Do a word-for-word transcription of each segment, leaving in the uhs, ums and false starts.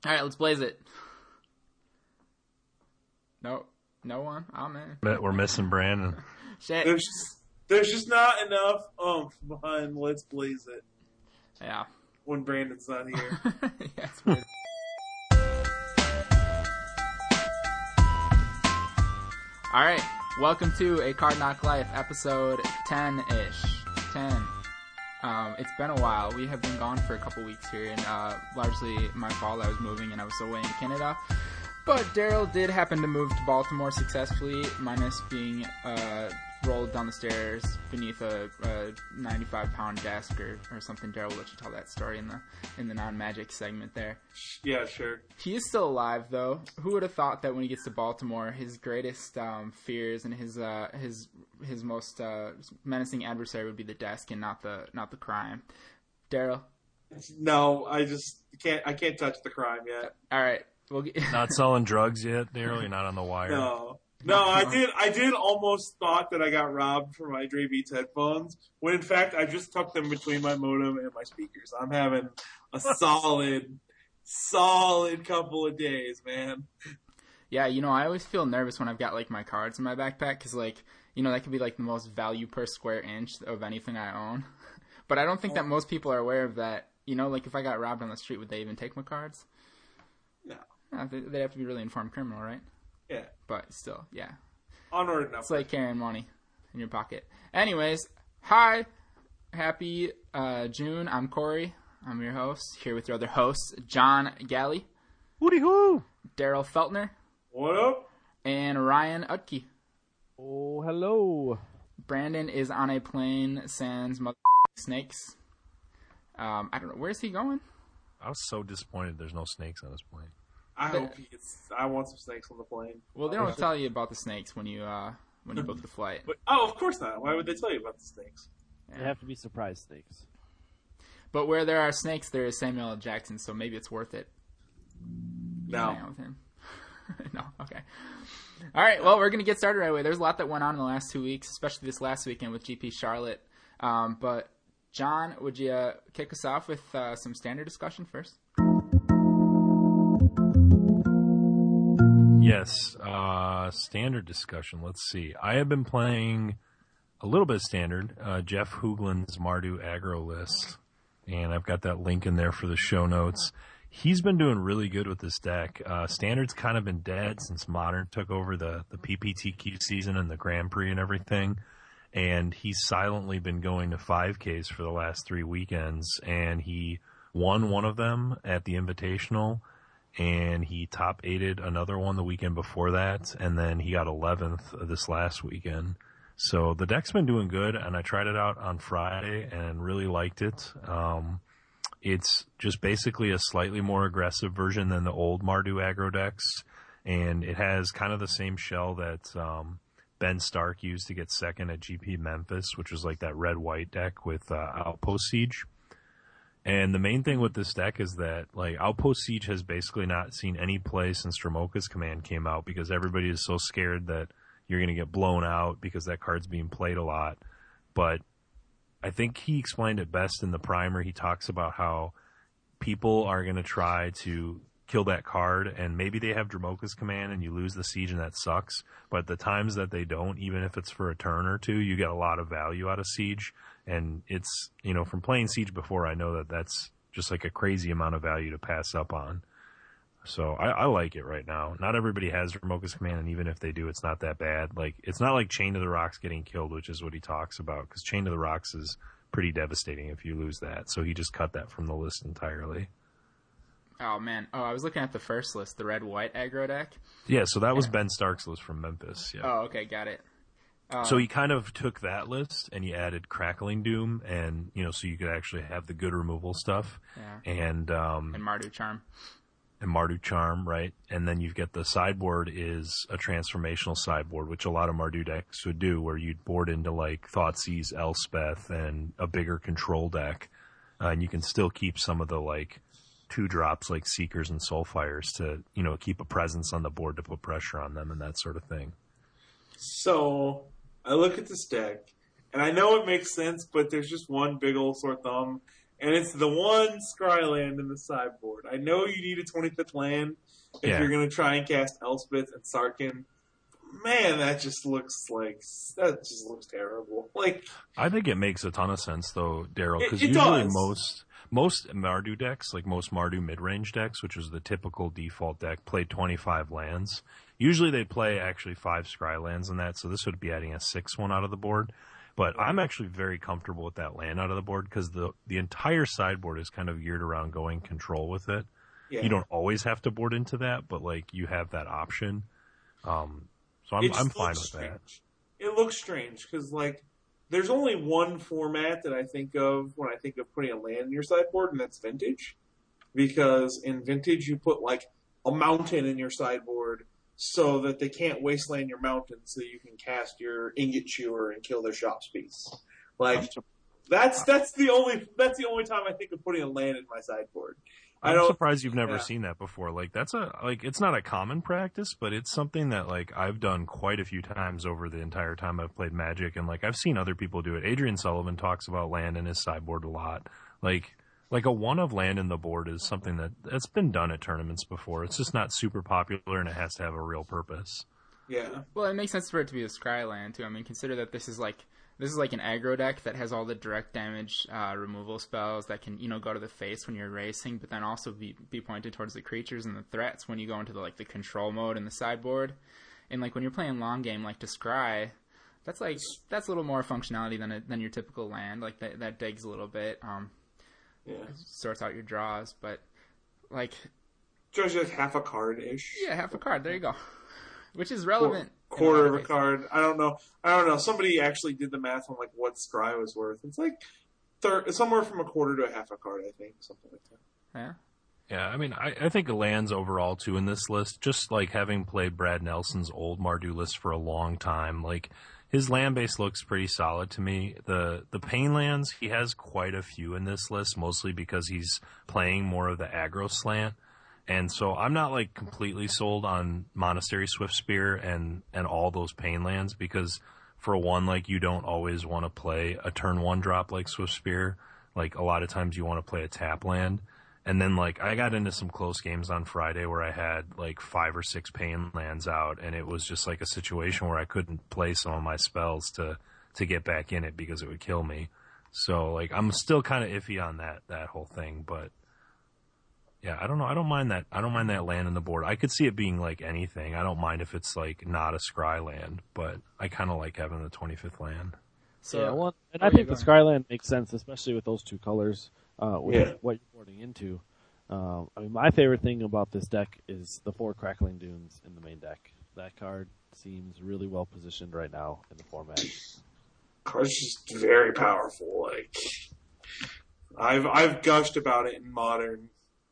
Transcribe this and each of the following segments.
All right, let's blaze it. No, no one. Oh man, we're missing Brandon. Shit. There's just, there's just not enough oomph behind "Let's Blaze It." Yeah. When Brandon's not here. Yeah, it's weird. All right, welcome to A Card Knock Life, episode ten-ish. ten. Um, it's been a while. We have been gone for a couple weeks here, and uh, largely my fault. I was moving, and I was away in Canada. But Daryl did happen to move to Baltimore successfully, minus being uh, rolled down the stairs beneath a, a ninety-five pound desk or, or something. Daryl will let you tell that story in the in the non-magic segment there. Yeah, sure. He is still alive, though. Who would have thought that when he gets to Baltimore, his greatest um, fears and his uh, his his most uh, menacing adversary would be the desk and not the not the crime? Daryl? No, I just can't. I can't touch the crime yet. All right. We'll get... Not selling drugs yet, Daryl? You're not on the wire? No. No, I did I did almost thought that I got robbed for my Dre Beats headphones, when in fact I just tucked them between my modem and my speakers. I'm having a solid, solid couple of days, man. Yeah, you know, I always feel nervous when I've got, like, my cards in my backpack, because, like, you know, that could be, like, the most value per square inch of anything I own. But I don't think that most people are aware of that. You know, like, if I got robbed on the street, would they even take my cards? No. No, they'd have to be really informed criminal, right? Yeah. But still, yeah. Onward enough. It's like carrying money in your pocket. Anyways, hi. Happy uh, June. I'm Corey. I'm your host. Here with your other hosts, John Galley. Hooty hoo. Daryl Feltner. What up? And Ryan Utke. Oh, hello. Brandon is on a plane sans mother snakes. Um, I don't know. Where's he going? I was so disappointed there's no snakes on this plane. I hope he gets. I want some snakes on the plane. Well, they don't tell you about the snakes when you uh, when you book the flight. But, oh, of course not. Why would they tell you about the snakes? Yeah. They have to be surprise snakes. But where there are snakes, there is Samuel L. Jackson, so maybe it's worth it. No. Hang out with him. No, okay. All right, well, we're going to get started right away. There's a lot that went on in the last two weeks, especially this last weekend with G P Charlotte. Um, but, John, would you uh, kick us off with uh, some standard discussion first? Yes, uh, standard discussion. Let's see. I have been playing a little bit of standard, uh, Jeff Hoogland's Mardu Aggro list, and I've got that link in there for the show notes. He's been doing really good with this deck. Uh, Standard's kind of been dead since Modern took over the, the P P T Q season and the Grand Prix and everything, and he's silently been going to five Ks for the last three weekends, and he won one of them at the Invitational, and he top eighted another one the weekend before that, and then he got eleventh this last weekend. So the deck's been doing good, and I tried it out on Friday and really liked it. Um, it's just basically a slightly more aggressive version than the old Mardu aggro decks, and it has kind of the same shell that um, Ben Stark used to get second at G P Memphis, which was like that red-white deck with uh, Outpost Siege. And the main thing with this deck is that, like, Outpost Siege has basically not seen any play since Dromoka's Command came out, because everybody is so scared that you're going to get blown out because that card's being played a lot. But I think he explained it best in the primer. He talks about how people are going to try to kill that card, and maybe they have Dromoka's Command and you lose the Siege and that sucks. But the times that they don't, even if it's for a turn or two, you get a lot of value out of Siege. And it's, you know, from playing Siege before, I know that that's just like a crazy amount of value to pass up on. So I, I like it right now. Not everybody has Dromoka's Command, and even if they do, it's not that bad. Like, it's not like Chain to the Rocks getting killed, which is what he talks about, because Chain to the Rocks is pretty devastating if you lose that. So he just cut that from the list entirely. Oh, man. Oh, I was looking at the first list, the red-white aggro deck. Yeah, so that was Ben Stark's list from Memphis. Yeah. Oh, okay, got it. Uh, so he kind of took that list and he added Crackling Doom, and, you know, so you could actually have the good removal stuff. Yeah. And, um, and Mardu Charm. And Mardu Charm, right? And then you've got the sideboard is a transformational sideboard, which a lot of Mardu decks would do, where you'd board into like Thoughtseize, Elspeth, and a bigger control deck. Uh, and you can still keep some of the like two drops like Seekers and Soulfires to, you know, keep a presence on the board to put pressure on them and that sort of thing. So I look at this deck, and I know it makes sense, but there's just one big old sore thumb, and it's the one scry land in the sideboard. I know you need a twenty-fifth land if Yeah. you're going to try and cast Elspeth and Sarkin. Man, that just looks like that just looks terrible. Like I think it makes a ton of sense though, Daryl, It- because it usually does. most most Mardu decks, like most Mardu mid-range decks, which is the typical default deck, play twenty-five lands. Usually they play actually five scry lands in that, so this would be adding a sixth one out of the board. But I'm actually very comfortable with that land out of the board because the the entire sideboard is kind of geared around going control with it. yeah. You don't always have to board into that, but like you have that option. Um, so I'm It just I'm fine looks with that. strange. It looks strange because, like, there's only one format that I think of when I think of putting a land in your sideboard, and that's Vintage. Because in Vintage, you put, like, a mountain in your sideboard so that they can't wasteland your mountain so you can cast your Ingot Chewer and kill their shop's piece. Like, that's that's the only that's the only time I think of putting a land in my sideboard. I I'm don't. surprised you've never yeah. seen that before. Like that's a like it's not a common practice, but it's something that like I've done quite a few times over the entire time I've played Magic, and like I've seen other people do it. Adrian Sullivan talks about land in his sideboard a lot. Like like a one of land in the board is something that that's been done at tournaments before. It's just not super popular, and it has to have a real purpose. Yeah. Well, it makes sense for it to be a scry land too. I mean, consider that this is like this is like an aggro deck that has all the direct damage uh, removal spells that can you know go to the face when you're racing, but then also be be pointed towards the creatures and the threats when you go into the like the control mode in the sideboard. And like when you're playing long game, like to scry, that's like that's a little more functionality than a, than your typical land. Like that that digs a little bit, um, Yeah. sorts out your draws, but like Just like half a card ish. yeah, half a card. There you go. Which is relevant. in Quarter lot of a cases. card. I don't know. I don't know. Somebody actually did the math on like what scry was worth. It's like thir- somewhere from a quarter to a half a card, I think, something like that. Yeah. Yeah, I mean, I, I think lands overall, too, in this list, just like having played Brad Nelson's old Mardu list for a long time, like, his land base looks pretty solid to me. The the pain lands, he has quite a few in this list, mostly because he's playing more of the aggro slant. And so I'm not, like, completely sold on Monastery Swiftspear and, and all those pain lands, because for one, like, you don't always want to play a turn one drop like Swiftspear. Like, a lot of times you want to play a tap land. And then, like, I got into some close games on Friday where I had, like, five or six pain lands out, and it was just, like, a situation where I couldn't play some of my spells to, to get back in it because it would kill me. So, like, I'm still kind of iffy on that, that whole thing, but, yeah, I don't know. I don't mind that. I don't mind that land on the board. I could see it being, like, anything. I don't mind if it's, like, not a scry land, but I kind of like having the twenty-fifth land. So yeah, well, and oh, I yeah, think go the ahead. Skyland makes sense, especially with those two colors, uh, with Yeah. what you're boarding into. Um, I mean, my favorite thing about this deck is the four Crackling Dunes in the main deck. That card seems really well positioned right now in the format. Card's just very powerful. Like I've I've gushed about it in Modern.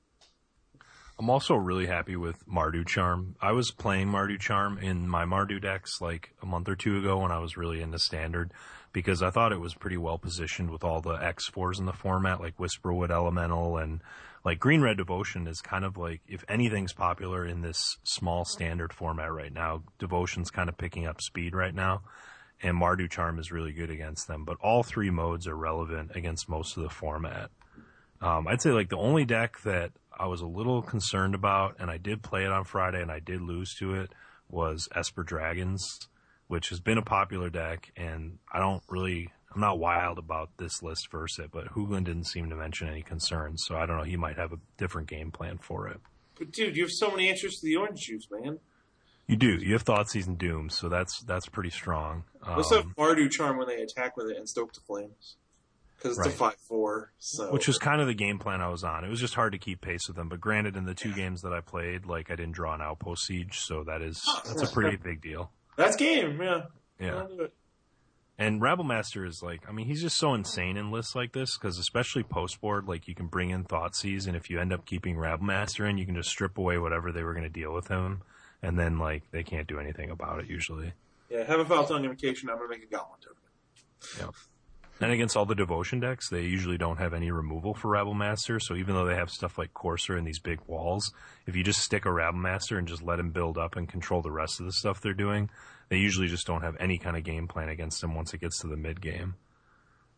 I'm also really happy with Mardu Charm. I was playing Mardu Charm in my Mardu decks like a month or two ago when I was really into Standard because I thought it was pretty well positioned with all the X fours in the format like Whisperwood Elemental and like Green Red Devotion is kind of like, if anything's popular in this small Standard format right now, Devotion's kind of picking up speed right now. And Mardu Charm is really good against them. But all three modes are relevant against most of the format. Um, I'd say like the only deck that I was a little concerned about, and I did play it on Friday and I did lose to it, was Esper Dragons, which has been a popular deck, and I don't really, I'm not wild about this list versus it, but Hoogland didn't seem to mention any concerns, so I don't know, he might have a different game plan for it. But dude, you have so many answers to the orange juice, man. You do. You have Thoughtseize and Doom, so that's that's pretty strong. Um, Let's have Mardu Charm when they attack with it and Stoke the Flames. Because it's Right. a five four, so... Which was kind of the game plan I was on. It was just hard to keep pace with them. But granted, in the two games that I played, like I didn't draw an Outpost Siege, so that is that's a pretty big deal. That's game, yeah. Yeah. I'll do it. And Rabble Master is like, I mean, he's just so insane in lists like this because especially post board, like you can bring in Thoughtseize, and if you end up keeping Rabble Master in, you can just strip away whatever they were going to deal with him, and then like they can't do anything about it usually. Yeah, have a foul tongue invocation, I'm going to make a Goblin token. Yeah. And against all the Devotion decks, they usually don't have any removal for Rabble Master, so even though they have stuff like Courser and these big walls, if you just stick a Rabble Master and just let him build up and control the rest of the stuff they're doing, they usually just don't have any kind of game plan against him once it gets to the mid game.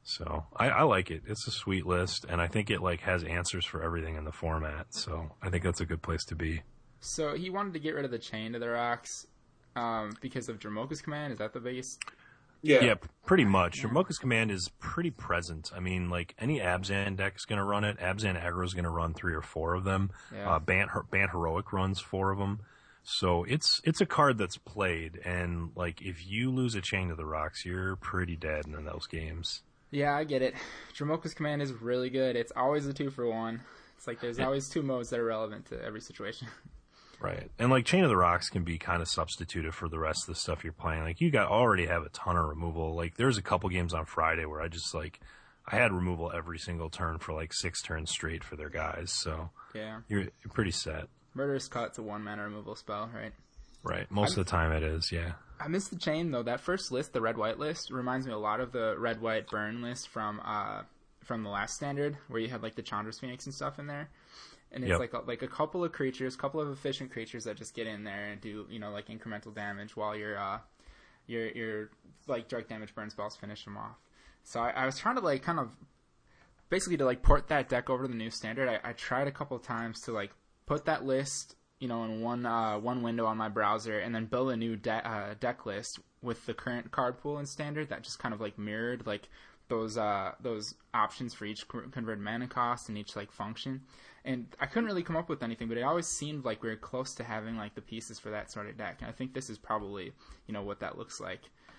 So I, I like it. It's a sweet list, and I think it like has answers for everything in the format. So I think that's a good place to be. So he wanted to get rid of the Chain to the Rocks um, because of Dromoka's Command. Is that the biggest? Yeah. Yeah, pretty much. Dromoka's Command is pretty present. I mean, like, any Abzan deck is going to run it. Abzan Aggro is going to run three or four of them. Yeah. Uh, Bant, Bant Heroic runs four of them. So it's it's a card that's played, and, like, if you lose a Chain to the Rocks, you're pretty dead in those games. Yeah, I get it. Dromoka's Command is really good. It's always a two for one. It's like there's always two modes that are relevant to every situation. Right. And like Chain of the Rocks can be kind of substituted for the rest of the stuff you're playing. Like you got already have a ton of removal. Like there's a couple games on Friday where I just like I had removal every single turn for like six turns straight for their guys. So Yeah. you're, you're pretty set. Murderous Cut's a one mana removal spell, right? Right. Most of the time it is, yeah. I missed the Chain though. That first list, the red white list, reminds me a lot of the red white burn list from uh from the last standard where you had like the Chandra's Phoenix and stuff in there. And it's Yep. like a, like a couple of creatures, couple of efficient creatures that just get in there and do, you know, like incremental damage while your uh your your like direct damage burn spells finish them off. So I, I was trying to like kind of basically to like port that deck over to the new standard. I, I tried a couple of times to like put that list, you know, in one uh one window on my browser and then build a new de- uh, deck list with the current card pool in standard that just kind of like mirrored like those uh those options for each converted mana cost and each like function. And I couldn't really come up with anything, but it always seemed like we were close to having like the pieces for that sort of deck. And I think this is probably, you know, what that looks like.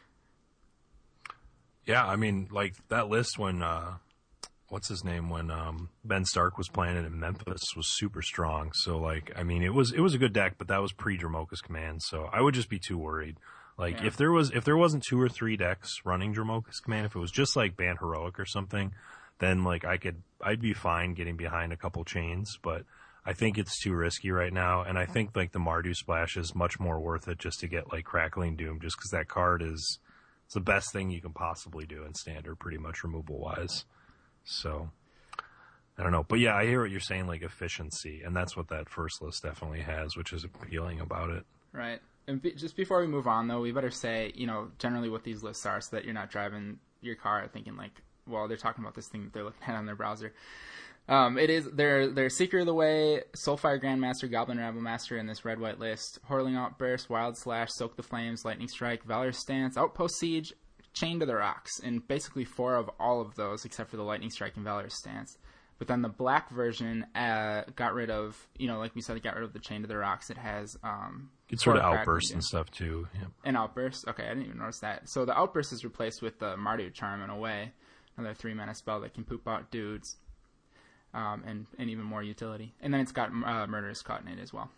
Yeah, I mean, like that list when uh what's his name when um Ben Stark was playing it in Memphis was super strong. So like I mean it was it was a good deck, but that was pre Dromoka's Command, so I would just be too worried. Like Yeah. if there was if there wasn't two or three decks running Dromoka's Command, if it was just like Bant Heroic or something, then like I could I'd be fine getting behind a couple chains, but I think it's too risky right now, and I think like the Mardu Splash is much more worth it just to get like Crackling Doom, just because that card is it's the best thing you can possibly do in standard, pretty much removal wise. So I don't know, but yeah, I hear what you're saying, like efficiency, and that's what that first list definitely has, which is appealing about it. Right. And be, just before we move on, though, we better say, you know, generally what these lists are so that you're not driving your car thinking like, well, they're talking about this thing that they're looking at on their browser. Um, it is, they're, they're Seeker of the Way, Soulfire Grandmaster, Goblin Rabble Master in this red-white list, Whirling Outburst, Wild Slash, Soak the Flames, Lightning Strike, Valorous Stance, Outpost Siege, Chained to the Rocks, and basically four of all of those except for the Lightning Strike and Valorous Stance. But then the black version uh, got rid of, you know, like we said, it got rid of the Chain to the Rocks. It has um, It's sort of four outbursts Crackling and stuff too. Yep. An Outburst. Okay, I didn't even notice that. So the Outburst is replaced with the Mardu Charm in a way, another three mana spell that can poop out dudes, um, and and even more utility. And then it's got uh, Murderous Cut in it as well.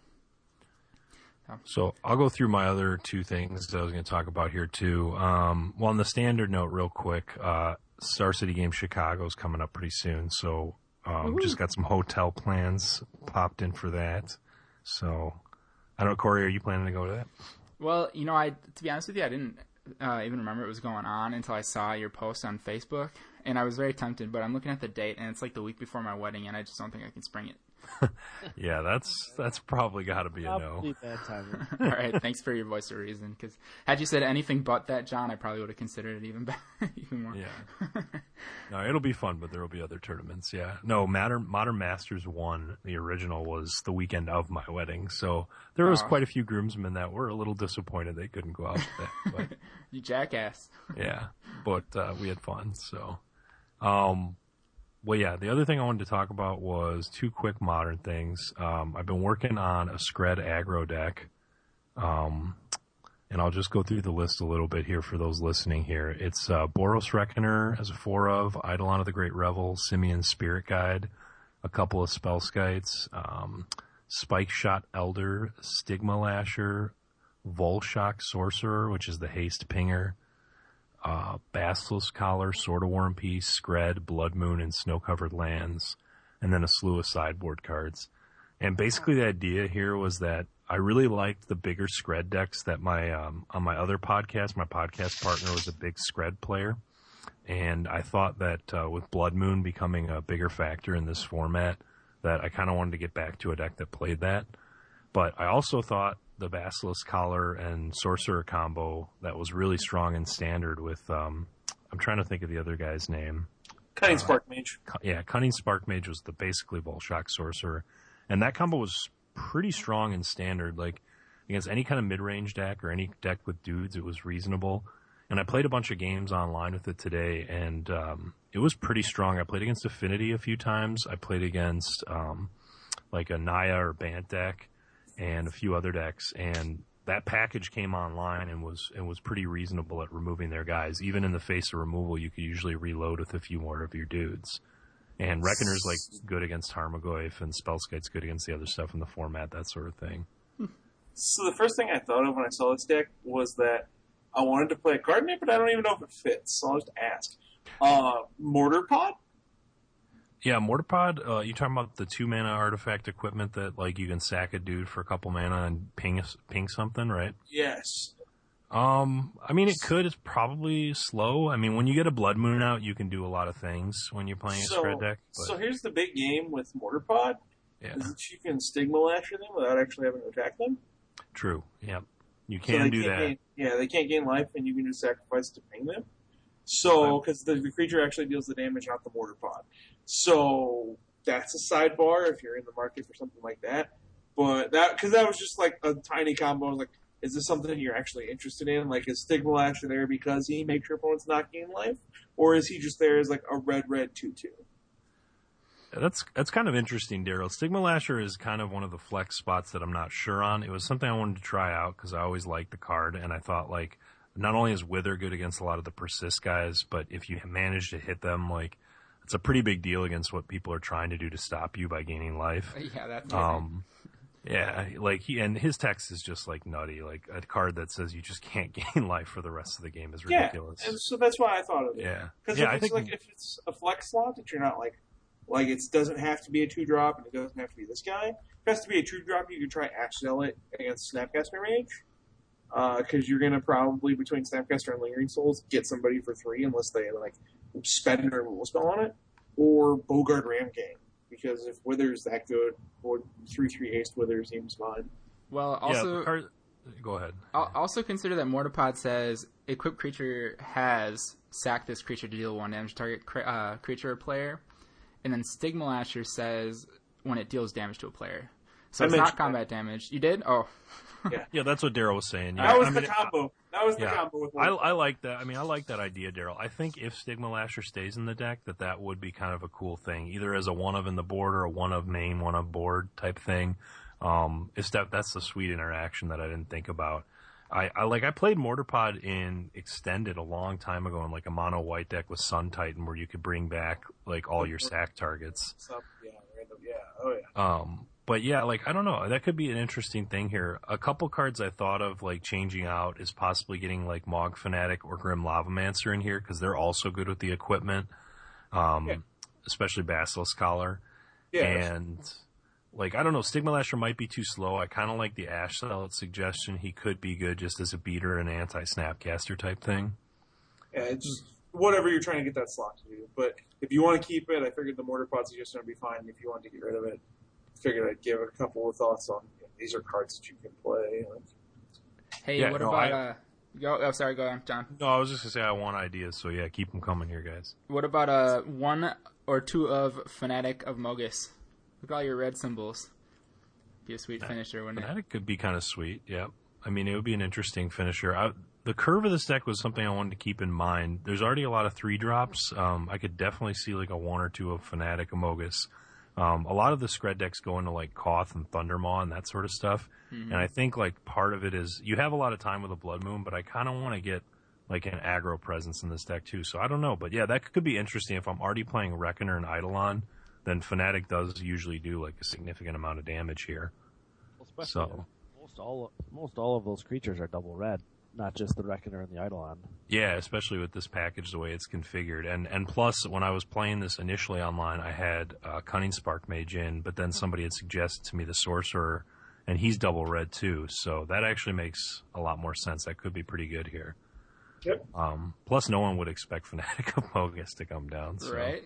So. So I'll go through my other two things that I was going to talk about here too. Um, well, on the standard note, real quick, uh, Star City Games Chicago is coming up pretty soon, so um, just got some hotel plans popped in for that. So I don't know, Corey, are you planning to go to that? Well, you know, I to be honest with you, I didn't uh, even remember it was going on until I saw your post on Facebook, and I was very tempted. But I'm looking at the date, and it's like the week before my wedding, and I just don't think I can spring it. Yeah, that's that's probably got to be a no. Probably bad timing. All right, thanks for your voice of reason. Because had you said anything but that, John, I probably would have considered it even better, even more. Yeah. No, it'll be fun, but there will be other tournaments. Yeah. No, Modern Modern Masters one, the original, was the weekend of my wedding, so there was Oh. quite a few groomsmen that were a little disappointed they couldn't go out to that. But You jackass. yeah, but uh, we had fun. So, um, well, yeah. The other thing I wanted to talk about was two quick modern things. Um, I've been working on a Skred aggro deck. Um, and I'll just go through the list a little bit here for those listening here. It's uh, Boros Reckoner as a four of, Eidolon of the Great Revel, Simeon's Spirit Guide, a couple of Spell Skites, um, Spike Shot Elder, Stigma Lasher, Volshock Sorcerer, which is the haste pinger, uh, Basilisk Collar, Sword of War and Peace, Skred, Blood Moon, and Snow Covered Lands, and then a slew of sideboard cards. And basically the idea here was that I really liked the bigger Skred decks that my, um, on my other podcast, my podcast partner was a big Skred player. And I thought that, uh, with Blood Moon becoming a bigger factor in this format, that I kind of wanted to get back to a deck that played that. But I also thought the Basilisk Collar and Sorcerer combo that was really strong in standard with, um, I'm trying to think of the other guy's name. Cunning Uh, Spark Mage. Cu- Yeah, Cunning Spark Mage was the basically Volshock Sorcerer. And that combo was pretty strong in Standard. Like, against any kind of mid-range deck or any deck with dudes, it was reasonable. And I played a bunch of games online with it today, and um, it was pretty strong. I played against Affinity a few times. I played against um, like a Naya or Bant deck and a few other decks, and that package came online and was and was pretty reasonable at removing their guys. Even in the face of removal, you could usually reload with a few more of your dudes. And Reckoner's like good against Tarmogoyf, and Spellskite's good against the other stuff in the format, that sort of thing. So the first thing I thought of when I saw this deck was that I wanted to play a card in it, but I don't even know if it fits, so I'll just ask. Uh, Mortar Pod? Yeah, Mortarpod, uh, you talking about the two mana artifact equipment that like you can sack a dude for a couple mana and ping ping something, right? Yes. Um, I mean, it could. It's probably slow. I mean, when you get a Blood Moon out, you can do a lot of things when you're playing So, a spread deck. But, so here's the big game with Mortar Pod, yeah, is that you can Stigma Lasher them without actually having to attack them. true. Yeah, you So can they do can't that. Gain, yeah, they can't gain life, and you can just sacrifice to ping them. So, because the, the creature actually deals the damage, not the Mortar Pod. So that's a sidebar if you're in the market for something like that. But that, because that was just like a tiny combo. I was like, is this something you're actually interested in? Like, is Stigma Lasher there because he makes your opponents not gain life, or is he just there as like a red red two two? That's that's kind of interesting, Daryl. Stigma Lasher is kind of one of the flex spots that I'm not sure on. It was something I wanted to try out because I always liked the card, and I thought like not only is Wither good against a lot of the persist guys, but if you manage to hit them, like it's a pretty big deal against what people are trying to do to stop you by gaining life. Yeah, that's Um, yeah, like he and his text is just like nutty. Like a card that says you just can't gain life for the rest of the game is ridiculous. Yeah, and so that's why I thought of it. Yeah, Because yeah, if I it's think like if it's a flex slot that you're not like like it doesn't have to be a two drop and it doesn't have to be this guy. If it has to be a two drop, you can try Ash Zealot against Snapcaster Mage. Because uh, you're gonna probably between Snapcaster and Lingering Souls get somebody for three unless they like spend a removal spell on it, or Bogard Ram Gang. Because if Wither's that good, or three three Ace Wither seems fine. Well, yeah, also the card, go ahead. I'll also consider that Mortarpod says equipped creature has sack this creature to deal one damage to target cre- uh, creature or player, and then Stigma Lasher says when it deals damage to a player. So I it's not mentioned combat damage. You did? Oh, Yeah, that's what Daryl was saying. Yeah, that was I the mean, combo. That was the yeah. combo with I, one. I like that. I mean, I like that idea, Daryl. I think if Stigma Lasher stays in the deck, that that would be kind of a cool thing, either as a one of in the board or a one of main, one of board type thing. Um, it's that that's the sweet interaction that I didn't think about. I, I like I played Mortarpod in Extended a long time ago in like a mono white deck with Sun Titan where you could bring back like all your sack targets. Some, yeah, random, yeah, oh yeah. Um, but yeah, like, I don't know. That could be an interesting thing here. A couple cards I thought of, like, changing out is possibly getting, like, Mog Fanatic or Grim Lavamancer in here, because they're also good with the equipment. Um, Yeah. especially Basilisk Collar. Yeah, And, like, I don't know, Stigma Lasher might be too slow. I kind of like the Ash Zealot suggestion. He could be good just as a beater and anti-Snapcaster type thing. yeah, it's whatever you're trying to get that slot to do. But if you want to keep it, I figured the Mortar Pod suggestion would be fine. If you want to get rid of it, I figured I'd give it a couple of thoughts on, you know, these are cards that you can play. Like, hey, Yeah, what no, about I- uh? Go. Oh, sorry. Go on, John. No, I was just going to say I want ideas, so yeah, keep them coming here, guys. What about uh one or two of Fanatic of Mogus? Look at all your red symbols. Be a sweet finisher, wouldn't it? Fanatic could be kind of sweet, yeah. I mean, it would be an interesting finisher. I, the curve of this deck was something I wanted to keep in mind. There's already a lot of three drops. Um, I could definitely see like a one or two of Fanatic Amogus. Um, a lot of the Scred decks go into like Koth and Thundermaw and that sort of stuff. Mm-hmm. And I think like part of it is you have a lot of time with a Blood Moon, but I kind of want to get like an aggro presence in this deck too. So I don't know, but yeah, that could be interesting. If I'm already playing Reckoner and Eidolon, then Fanatic does usually do like a significant amount of damage here. Especially So- most all most all of those creatures are double red, not just the Reckoner and the Eidolon. Yeah, especially with this package, the way it's configured. And and plus, when I was playing this initially online, I had uh, Cunning Spark Mage in, but then somebody had suggested to me the Sorcerer, and he's double red too. So that actually makes a lot more sense. That could be pretty good here. Yep. Um, plus, no one would expect Fnatic of Mogus to come down. So. Right.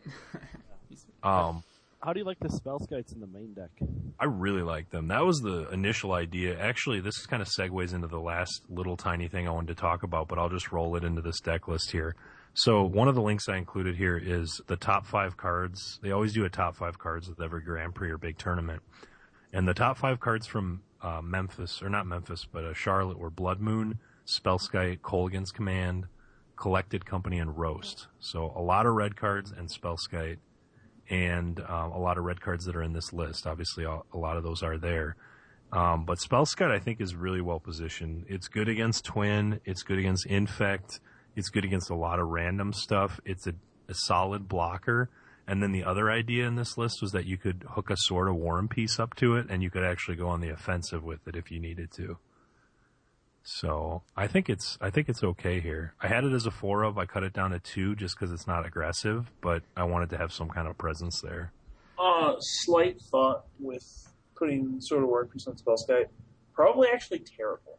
Um, How do you like the Spellskites in the main deck? I really like them. That was the initial idea. Actually, this kind of segues into the last little tiny thing I wanted to talk about, but I'll just roll it into this deck list here. So one of the links I included here is the top five cards. They always do a top five cards with every Grand Prix or big tournament. And the top five cards from uh, Memphis, or not Memphis, but uh, Charlotte were Blood Moon, Spellskite, Kolaghan's Command, Collected Company, and Roast. So a lot of red cards and Spellskite, and um, a lot of red cards that are in this list. Obviously, a lot of those are there. Um, but Spellskite, I think, is really well positioned. It's good against Twin. It's good against Infect. It's good against a lot of random stuff. It's a, a solid blocker. And then the other idea in this list was that you could hook a Sword of War and Peace up to it, and you could actually go on the offensive with it if you needed to. So I think it's I think it's okay here. I had it as a four of. I cut it down to two just because it's not aggressive, but I wanted to have some kind of presence there. Uh, slight thought with putting Sword of War and Peace on Spellskite. Probably actually terrible.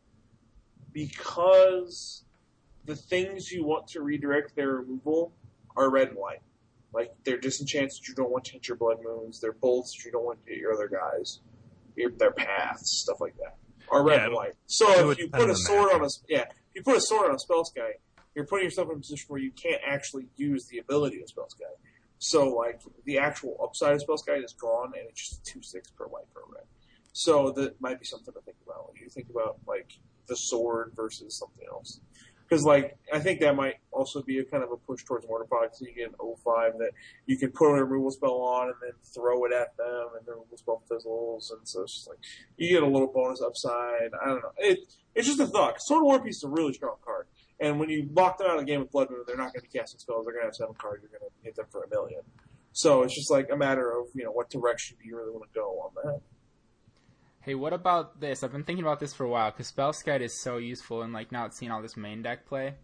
Because the things you want to redirect their removal are red and white. Like, they're disenchants that you don't want to hit your Blood Moons. They're bolts that you don't want to hit your other guys. Your, their paths, stuff like that. Are red Yeah, and white. So if you put a sword matchup. on a yeah, if you put a sword on a Spellskite, you're putting yourself in a position where you can't actually use the ability of Spellskite. So like the actual upside of Spellskite is gone, and it's just two six per white per red. So that might be something to think about when you think about like the sword versus something else. Because like I think that might also be a kind of a push towards Mortarpod, so you get an oh five that you can put a removal spell on and then throw it at them, and the removal spell fizzles, and so it's just like you get a little bonus upside. I don't know. It it's just a thought. Sword of War Peace is a really strong card, and when you lock them out of the game with Blood Moon, they're not going to be casting spells. They're going to have seven cards. You're going to hit them for a million. So it's just like a matter of you know what direction do you really want to go on that. Hey, what about this? I've been thinking about this for a while because Spellskite is so useful and like now it's seeing all this main deck play.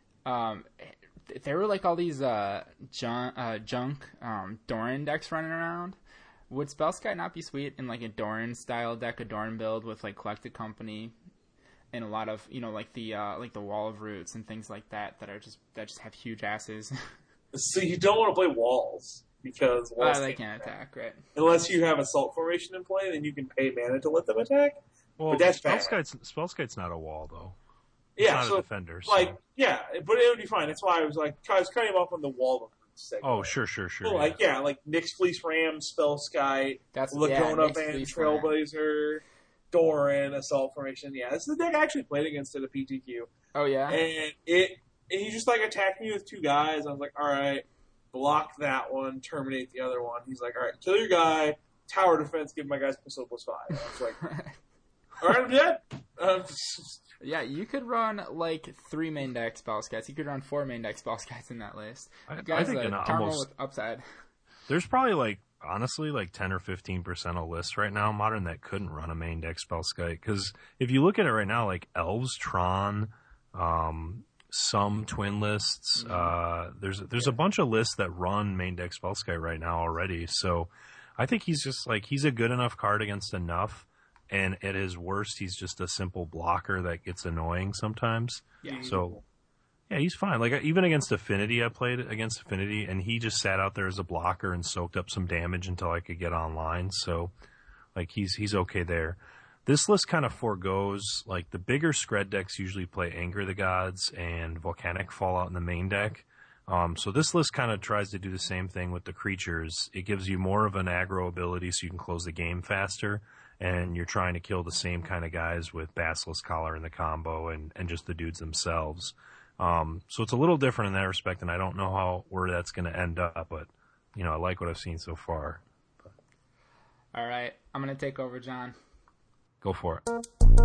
Um, there were like all these uh, junk, uh, junk um, Doran decks running around. Would Spellskite not be sweet in like a Doran style deck, a Doran build with like Collected Company and a lot of you know like the uh, like the Wall of Roots and things like that that are just that just have huge asses. So you don't want to play walls. Because uh, they can't attack, right? Unless you have Assault Formation in play, then you can pay mana to let them attack. Well, but that's bad. Spellskite's, Spellskite's not a wall, though. It's yeah, not so, a defender. So. Like, yeah, but it would be fine. That's why I was like, I was cutting him off on the wall of segment. Oh, sure, sure, sure. So, yeah. like, yeah, like Nyx Fleece Ram, Spellskite, That's Laguna yeah, Van Trailblazer, Doran, Assault Formation. Yeah, this is the deck I actually played against at a P T Q. Oh yeah, and it and he just like attacked me with two guys. I was like, all right. Block that one, terminate the other one. He's like, all right, kill your guy, tower defense, give my guys pistol plus five. I was like, all right, I'm dead. Um, yeah, you could run like three main deck Spellskites. You could run four main deck Spellskites in that list. I, you guys, I think uh, an Tarmo almost, with upside. There's probably like, honestly, like ten or fifteen percent of lists right now, Modern, that couldn't run a main deck Spellskite. Because if you look at it right now, like Elves, Tron, um... some twin lists. Uh, there's there's a bunch of lists that run main deck Spellskite right now already. So I think he's just like he's a good enough card against enough, and at his worst, he's just a simple blocker that gets annoying sometimes. Yeah. So yeah, he's fine. Like even against Affinity, I played against Affinity, and he just sat out there as a blocker and soaked up some damage until I could get online. So like he's he's okay there. This list kind of foregoes, like, the bigger Skred decks usually play Anger the Gods and Volcanic Fallout in the main deck. Um, so this list kind of tries to do the same thing with the creatures. It gives you more of an aggro ability so you can close the game faster, and you're trying to kill the same kind of guys with Basilisk Collar in the combo and, and just the dudes themselves. Um, so it's a little different in that respect, and I don't know how where that's going to end up, but, you know, I like what I've seen so far. But. All right, I'm going to take over, John. Go for it.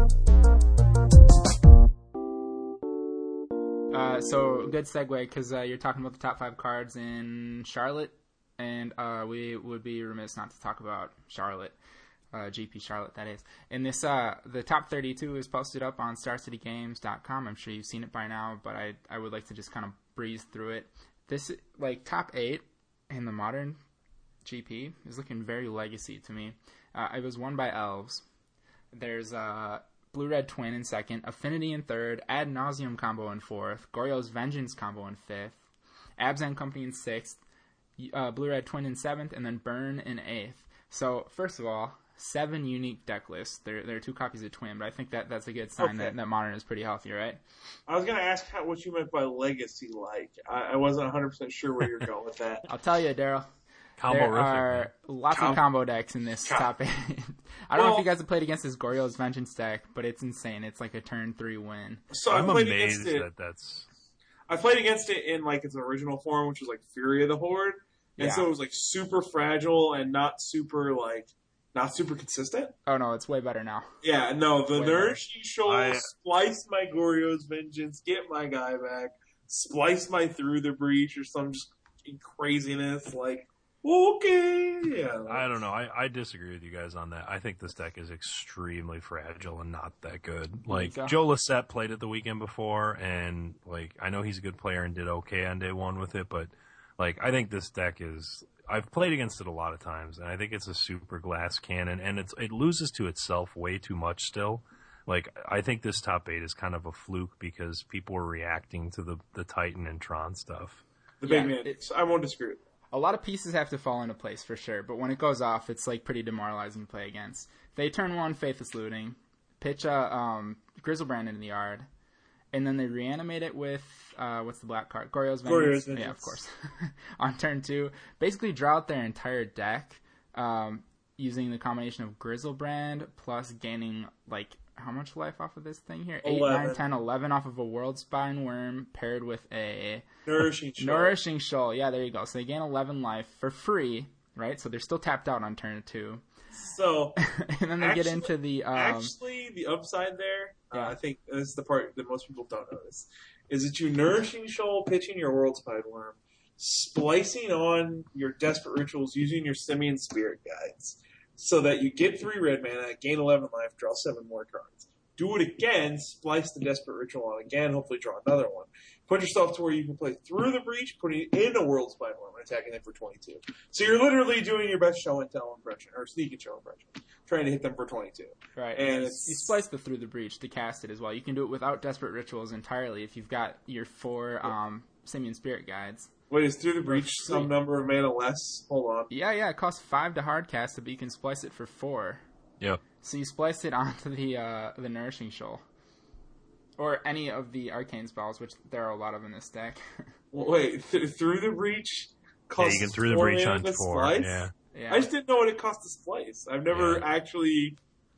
Uh, so, good segue, because uh, you're talking about the top five cards in Charlotte, and uh, we would be remiss not to talk about Charlotte, uh, G P Charlotte, that is. And this, uh, the top thirty-two is posted up on Star City Games dot com. I'm sure you've seen it by now, but I, I would like to just kind of breeze through it. This, like, top eight in the modern G P is looking very legacy to me. Uh, it was won by Elves. There's uh, Blue-Red Twin in second, Affinity in third, Ad Nauseum combo in fourth, Goryo's Vengeance combo in fifth, Abzan Company in sixth, uh, Blue-Red Twin in seventh, and then Burn in eighth. So, first of all, seven unique deck lists. There, there are two copies of Twin, but I think that that's a good sign Okay. that, that Modern is pretty healthy, right? I was gonna ask how, what you meant by legacy-like. I, I wasn't one hundred percent sure where you're going with that. I'll tell you, Daryl. Combo There riffing, are man. lots Com- of combo decks in this Com- top eight. I don't know Well- if you guys have played against this Goryo's Vengeance deck, but it's insane. It's like a turn three win. So I I'm played amazed against it. that that's. I played against it in like its original form, which was like Fury of the Horde, and Yeah. so it was like super fragile and not super like not super consistent. Oh no, it's way better now. Yeah, no, the Way better. Nourishing Shoal, I- splice my Goryo's Vengeance, get my guy back, splice my Through the Breach or some just craziness. Like, okay, yeah. I don't know. I, I disagree with you guys on that. I think this deck is extremely fragile and not that good. Like, so? Joe Lissette played it the weekend before, and, like, I know he's a good player and did okay on day one with it, but, like, I think this deck is... I've played against it a lot of times, and I think it's a super glass cannon, and it's it loses to itself way too much still. Like, I think this top eight is kind of a fluke because people were reacting to the, the Titan and Tron stuff. The Yeah, big man. it's- I won't disagree with that. A lot of pieces have to fall into place for sure, but when it goes off, it's like pretty demoralizing to play against. They turn one Faithless Looting, pitch a um, Grizzlebrand into the yard, and then they reanimate it with uh, what's the black card? Goryo's Vengeance. Goryo's Vengeance. Yeah, of course. On turn two, basically draw out their entire deck um, using the combination of Grizzlebrand plus gaining like how much life off of this thing here? eight, eleven. nine, ten, eleven off of a World Spine Worm paired with a Nourishing Shoal. Nourishing Shoal. Yeah, there you go. So they gain eleven life for free, right? So they're still tapped out on turn two. So, And then they Actually- get into the... Um, actually, the upside there, Yeah. uh, I think this is the part that most people don't notice, is that you Nourishing Shoal, pitching your World Spine Worm, splicing on your Desperate Rituals using your Simian Spirit Guides, so that you get three red mana, gain eleven life, draw seven more cards. Do it again, splice the Desperate Ritual on again, hopefully draw another one. Put yourself to where you can play Through the Breach, putting in a World Spine Worm and attacking them for twenty-two. So you're literally doing your best show and tell impression, or sneak and show impression, trying to hit them for twenty-two. Right. And And it's- you splice the Through the Breach to cast it as well. You can do it without Desperate Rituals entirely if you've got your four um, Simian Spirit Guides. Wait, is Through the Breach Sweet. some number of mana less? Hold on. Yeah, yeah, it costs five to hardcast it, but you can splice it for four. Yep. So you splice it onto the uh, the Nourishing Shoal. Or any of the arcane spells, which there are a lot of in this deck. Wait, th- Through the Breach Yeah, costs you can through the four breach mana on to four. splice? Yeah. Yeah. I just didn't know what it cost to splice. I've never Yeah. actually...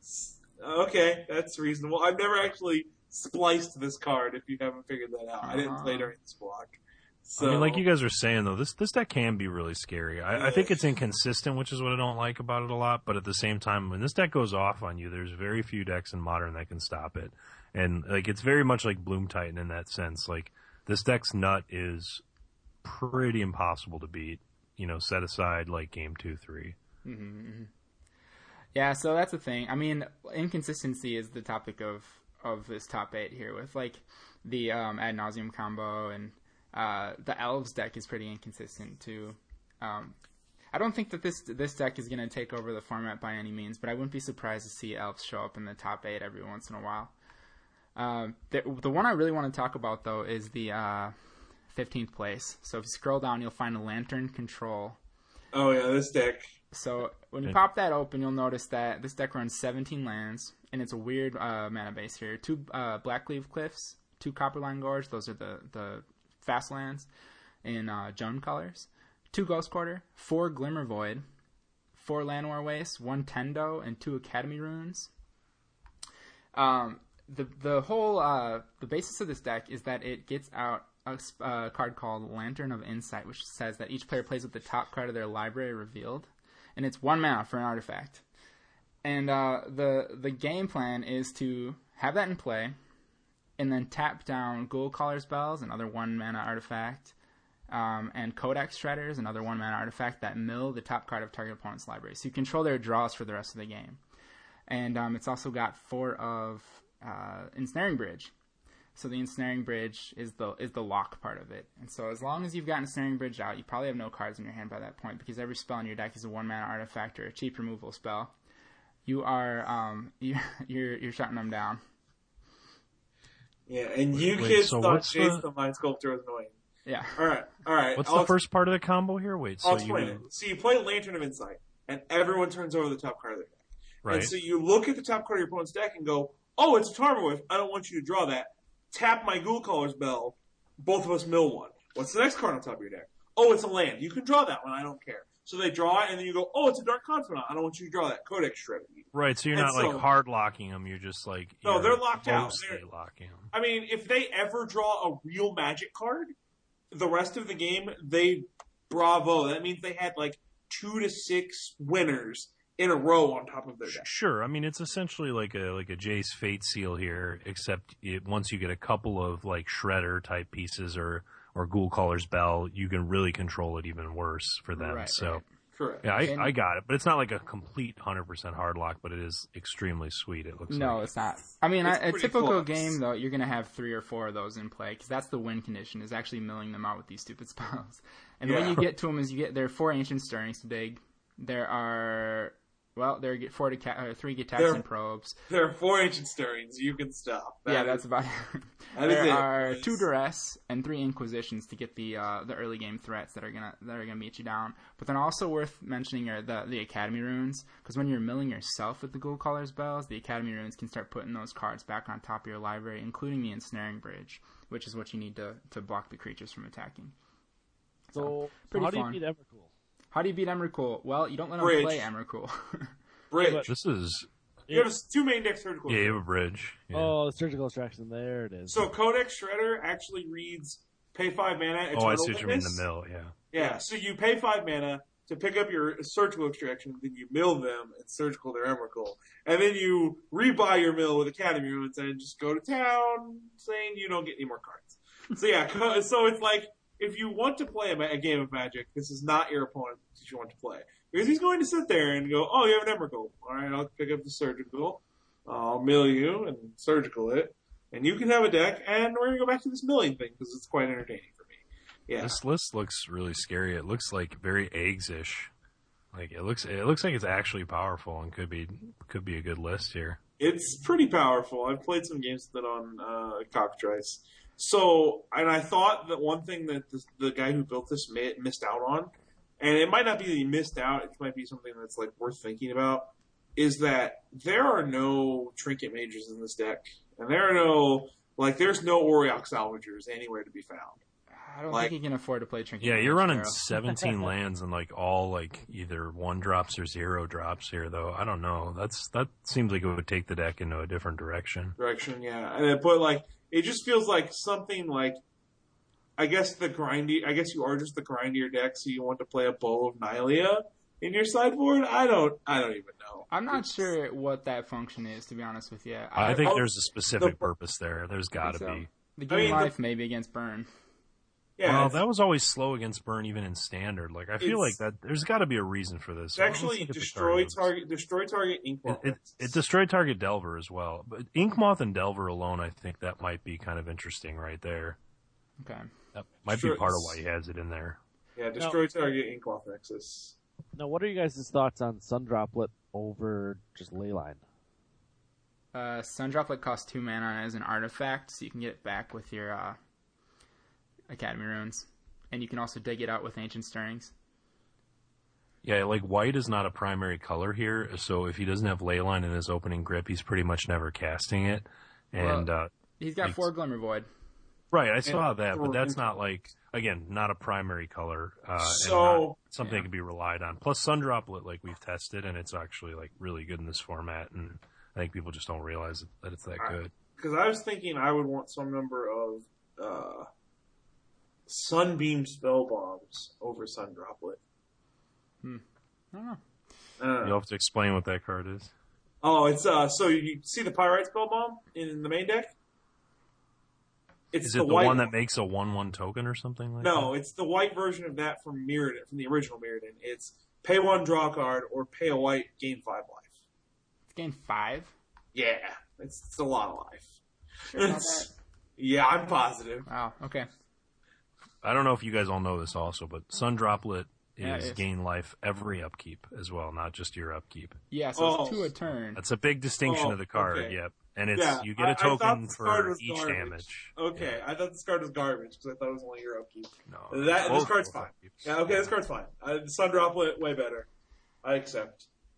Okay, that's reasonable. I've never actually spliced this card, if you haven't figured that out. I didn't play Uh-huh. during this block. So, I mean, like you guys are saying, though, this this deck can be really scary. I, I think Yeah. it's inconsistent, which is what I don't like about it a lot. But at the same time, when this deck goes off on you, there's very few decks in Modern that can stop it. And like it's very much like Bloom Titan in that sense. Like this deck's nut is pretty impossible to beat. You know, set aside like game two, three. Yeah, so that's the thing. I mean, inconsistency is the topic of, of this top eight here with, like, the um, Ad Nauseam combo, and uh, the Elves deck is pretty inconsistent, too. Um, I don't think that this this deck is going to take over the format by any means, but I wouldn't be surprised to see Elves show up in the top eight every once in a while. Um, the, the one I really want to talk about, though, is the uh, fifteenth place. So if you scroll down, you'll find a Lantern Control. Oh yeah, this deck. So when you Okay. pop that open, you'll notice that this deck runs seventeen lands, and it's a weird uh, mana base here. Two uh, Blackleaf Cliffs, two Copperline Gorge, those are the, the fast lands in uh, Joan colors. Two Ghost Quarter, four Glimmer Void, four Llanowar Waste, one Tendo, and two Academy Runes. Um, the the whole uh, the basis of this deck is that it gets out a sp- uh, card called Lantern of Insight, which says that each player plays with the top card of their library revealed, and it's one mana for an artifact. And uh, the the game plan is to have that in play, and then tap down Ghoul Caller's Bells, another one mana artifact, um, and Codex Shredders, another one mana artifact that mill the top card of target opponent's library. So you control their draws for the rest of the game. And um, it's also got four of uh, Ensnaring Bridge. So the Ensnaring Bridge is the is the lock part of it. And so as long as you've got Ensnaring Bridge out, you probably have no cards in your hand by that point, because every spell in your deck is a one mana artifact or a cheap removal spell. You are um you, you're you're shutting them down. Yeah, and you Wait, kids so thought what's Jace the- the Mind Sculptor was annoying. Yeah. All right, all right. What's I'll the first part of the combo here? Wait, I'll so explain you it. So you play Lantern of Insight, and everyone turns over the top card of their deck. Right. And so you look at the top card of your opponent's deck and go, oh, it's a Tarmogoyf. I don't want you to draw that. Tap my Ghoul Caller's Bell. Both of us mill one. What's the next card on top of your deck? Oh, it's a land. You can draw that one. I don't care. So they draw it, and then you go, oh, it's a Dark Confidant. I don't want you to draw that. Codex Shredder. Right, so you're And not so- like hard locking them. You're just like No, you're they're locked out. mostly They're- locking them. I mean, if they ever draw a real Magic card, the rest of the game, they bravo. That means they had like two to six winners in a row on top of their deck. Sure, I mean it's essentially like a like a Jace Fate Seal here, except it, once you get a couple of like Shredder type pieces or or Ghoul Caller's Bell, you can really control it even worse for them. Right, so. right. Correct. Yeah, I, And- I got it, but it's not like a complete one hundred percent hard lock, but it is extremely sweet. It looks No, like. it's not. I mean, It's I, a pretty typical close. game, though, you're going to have three or four of those in play, because that's the win condition, is actually milling them out with these stupid spells. And the way Yeah. you get to them is you get, there are four Ancient Stirrings to dig. There are, well, there are four deca- uh, three Gitaxian There- Probes. There are four Ancient Stirrings. You can stop. That yeah, is- that's about it. that is There it, are boys. two Duress and three Inquisitions to get the uh, the early game threats that are gonna that are gonna beat you down. But then also worth mentioning are the the Academy runes, because when you're milling yourself with the Ghoul Caller's Bells, the Academy runes can start putting those cards back on top of your library, including the Ensnaring Bridge, which is what you need to to block the creatures from attacking. So, so pretty how do you fun. beat Emrakul? How do you beat Emrakul? Well, you don't let them Bridge. play Emrakul. Bridge. This is You have two main deck surgical. yeah, you have a bridge. Yeah. Oh, the surgical extraction. There it is. So Codex Shredder actually reads pay five mana. oh, I Eternal see what you mean. Witness. The mill, yeah. Yeah, so you pay five mana to pick up your surgical extraction, then you mill them and surgical their Emrakul. And then you rebuy your mill with Academy runes and just go to town saying you don't get any more cards. So yeah, co- so it's like, if you want to play a, ma- a game of Magic, this is not your opponent that you want to play. Because he's going to sit there and go, oh, you have an Emrakul. Alright, I'll pick up the surgical. I'll mill you and surgical it. And you can have a deck, and we're going to go back to this milling thing, because it's quite entertaining for me. Yeah. This list looks really scary. It looks like very eggs-ish. Like it looks, it looks like it's actually powerful and could be could be a good list here. It's pretty powerful. I've played some games with it on uh, Cockatrice. So, and I thought that one thing that this, the guy who built this may, missed out on, and it might not be that he missed out, it might be something that's like worth thinking about, is that there are no Trinket Mages in this deck. And there are no, like, there's no Auriok Salvagers anywhere to be found. I don't Like- think you can afford to play Trinket. Yeah, you're Mage, running Pharaoh. seventeen lands and like all like either one drops or zero drops here, though. I don't know. That's that seems like it would take the deck into a different direction. Direction, yeah. And it, but, like, it just feels like something like, I guess the grindy, I guess you are just the grindier deck, so you want to play a Bowl of Nylea in your sideboard? I don't, I don't even know. I'm not It's- sure what that function is, to be honest with you. I think oh, there's a specific the- purpose there. There's got to so. be. The I game mean, the- life maybe against Burn. Yeah, well, it's, that was always slow against Burn, even in standard. Like I feel like It's- that. There's got to be a reason for this. it's Let's actually look at the destroy card notes. target, destroy target It, Inkmoth. it, it destroyed target Delver as well, but Inkmoth and Delver alone, I think that might be kind of interesting right there. Okay. That might Sure, be part of it's- why he has it in there. Yeah, destroy target Inkmoth Nexus. Now, what are you guys' thoughts on Sun Droplet over just Leyline? Uh, Sun Droplet costs two mana as an artifact, so you can get it back with your uh, Academy runes, and you can also dig it out with Ancient Stirrings. Yeah, like white is not a primary color here, so if he doesn't have Leyline in his opening grip, he's pretty much never casting it. And Well- uh, He's got Makes- four Glimmer Void. right, I saw And that, but four that's Inkmoth. not like again not a primary color. Uh, and So- not something Yeah. that can be relied on. Plus, Sun Droplet, like we've tested, and it's actually like really good in this format, and I think people just don't realize that it's that All right. good. Because I was thinking I would want some number of uh, Sunbeam Spell Bombs over Sun Droplet. I don't know. I don't know. You'll have to explain what that card is. Oh, it's uh. So you see the Pyrite Spell Bomb in the main deck? It's Is the it the white one that makes a one-one token or something like that? No, it's the white version of that from Mirrodin, from the original Mirrodin. It's pay one, draw a card, or pay a white, gain five life. It's game five. Yeah, it's, it's a lot of life. Sure about It's- that? Yeah, I'm positive. Wow. Okay. I don't know if you guys all know this also, but Sun Droplet Yeah, is it's- gain life every upkeep as well, not just your upkeep. Yeah. So Oh. it's two a turn. That's a big distinction Oh, of the card, okay. yep. And it's Yeah, you get I- a I thought token this card for was each garbage. damage. Okay, Yeah. I thought this card was garbage because I thought it was only your upkeep. No, That- this both card's both fine. upkeeps. Yeah, okay, this card's fine. Uh, Sun Droplet, way better. I accept.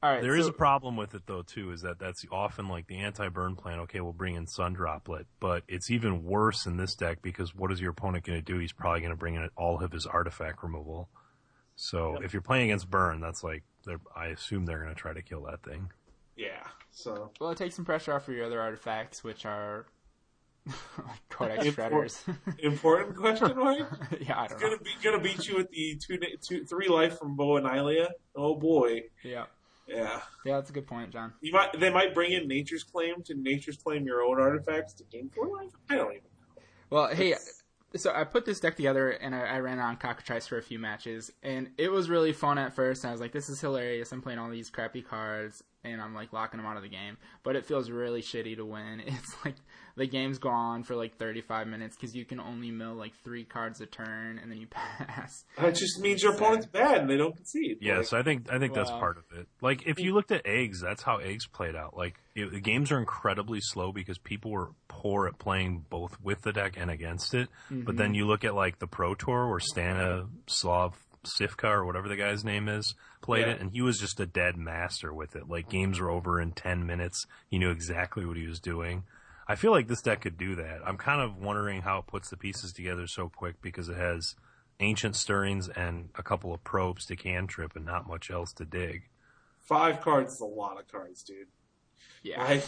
All right. There so, is a problem with it though too, is that that's often like the anti-burn plan. Okay, we'll bring in Sun Droplet, but it's even worse in this deck because what is your opponent going to do? He's probably going to bring in all of his artifact removal. So Yep. if you're playing against burn, that's like they're, I assume they're going to try to kill that thing. Yeah. So Well, it takes some pressure off of your other artifacts, which are like Codex Impor- Shredders. important question, Mike. yeah, I don't Gonna know. be gonna beat you with the two, two three life from Bo and Ilia. Oh boy. Yeah, Yeah. yeah, that's a good point, John. You might they might bring in Nature's Claim to Nature's Claim your own artifacts to gain four life. I don't even know. Well, hey, so I put this deck together and I, I ran on Cockatrice for a few matches, and it was really fun at first. And I was like, "This is hilarious." I'm playing all these crappy cards, and I'm like locking them out of the game. But it feels really shitty to win. It's like the game's go on for like thirty-five minutes because you can only mill like three cards a turn, and then you pass. That just means your opponent's bad and they don't concede. Yeah, Like, so I think I think that's Wow. part of it. Like if you looked at eggs, that's how eggs played out. Like it, the games are incredibly slow because people were poor at playing both with the deck and against it. Mm-hmm. But then you look at like the Pro Tour where Stanislav Sivka or whatever the guy's name is played Yeah. it, and he was just a dead master with it. Like games were over in ten minutes. He knew exactly what he was doing. I feel like this deck could do that. I'm kind of wondering how it puts the pieces together so quick because it has Ancient Stirrings and a couple of probes to cantrip and not much else to dig. Five cards is a lot of cards, dude. Yeah, Like,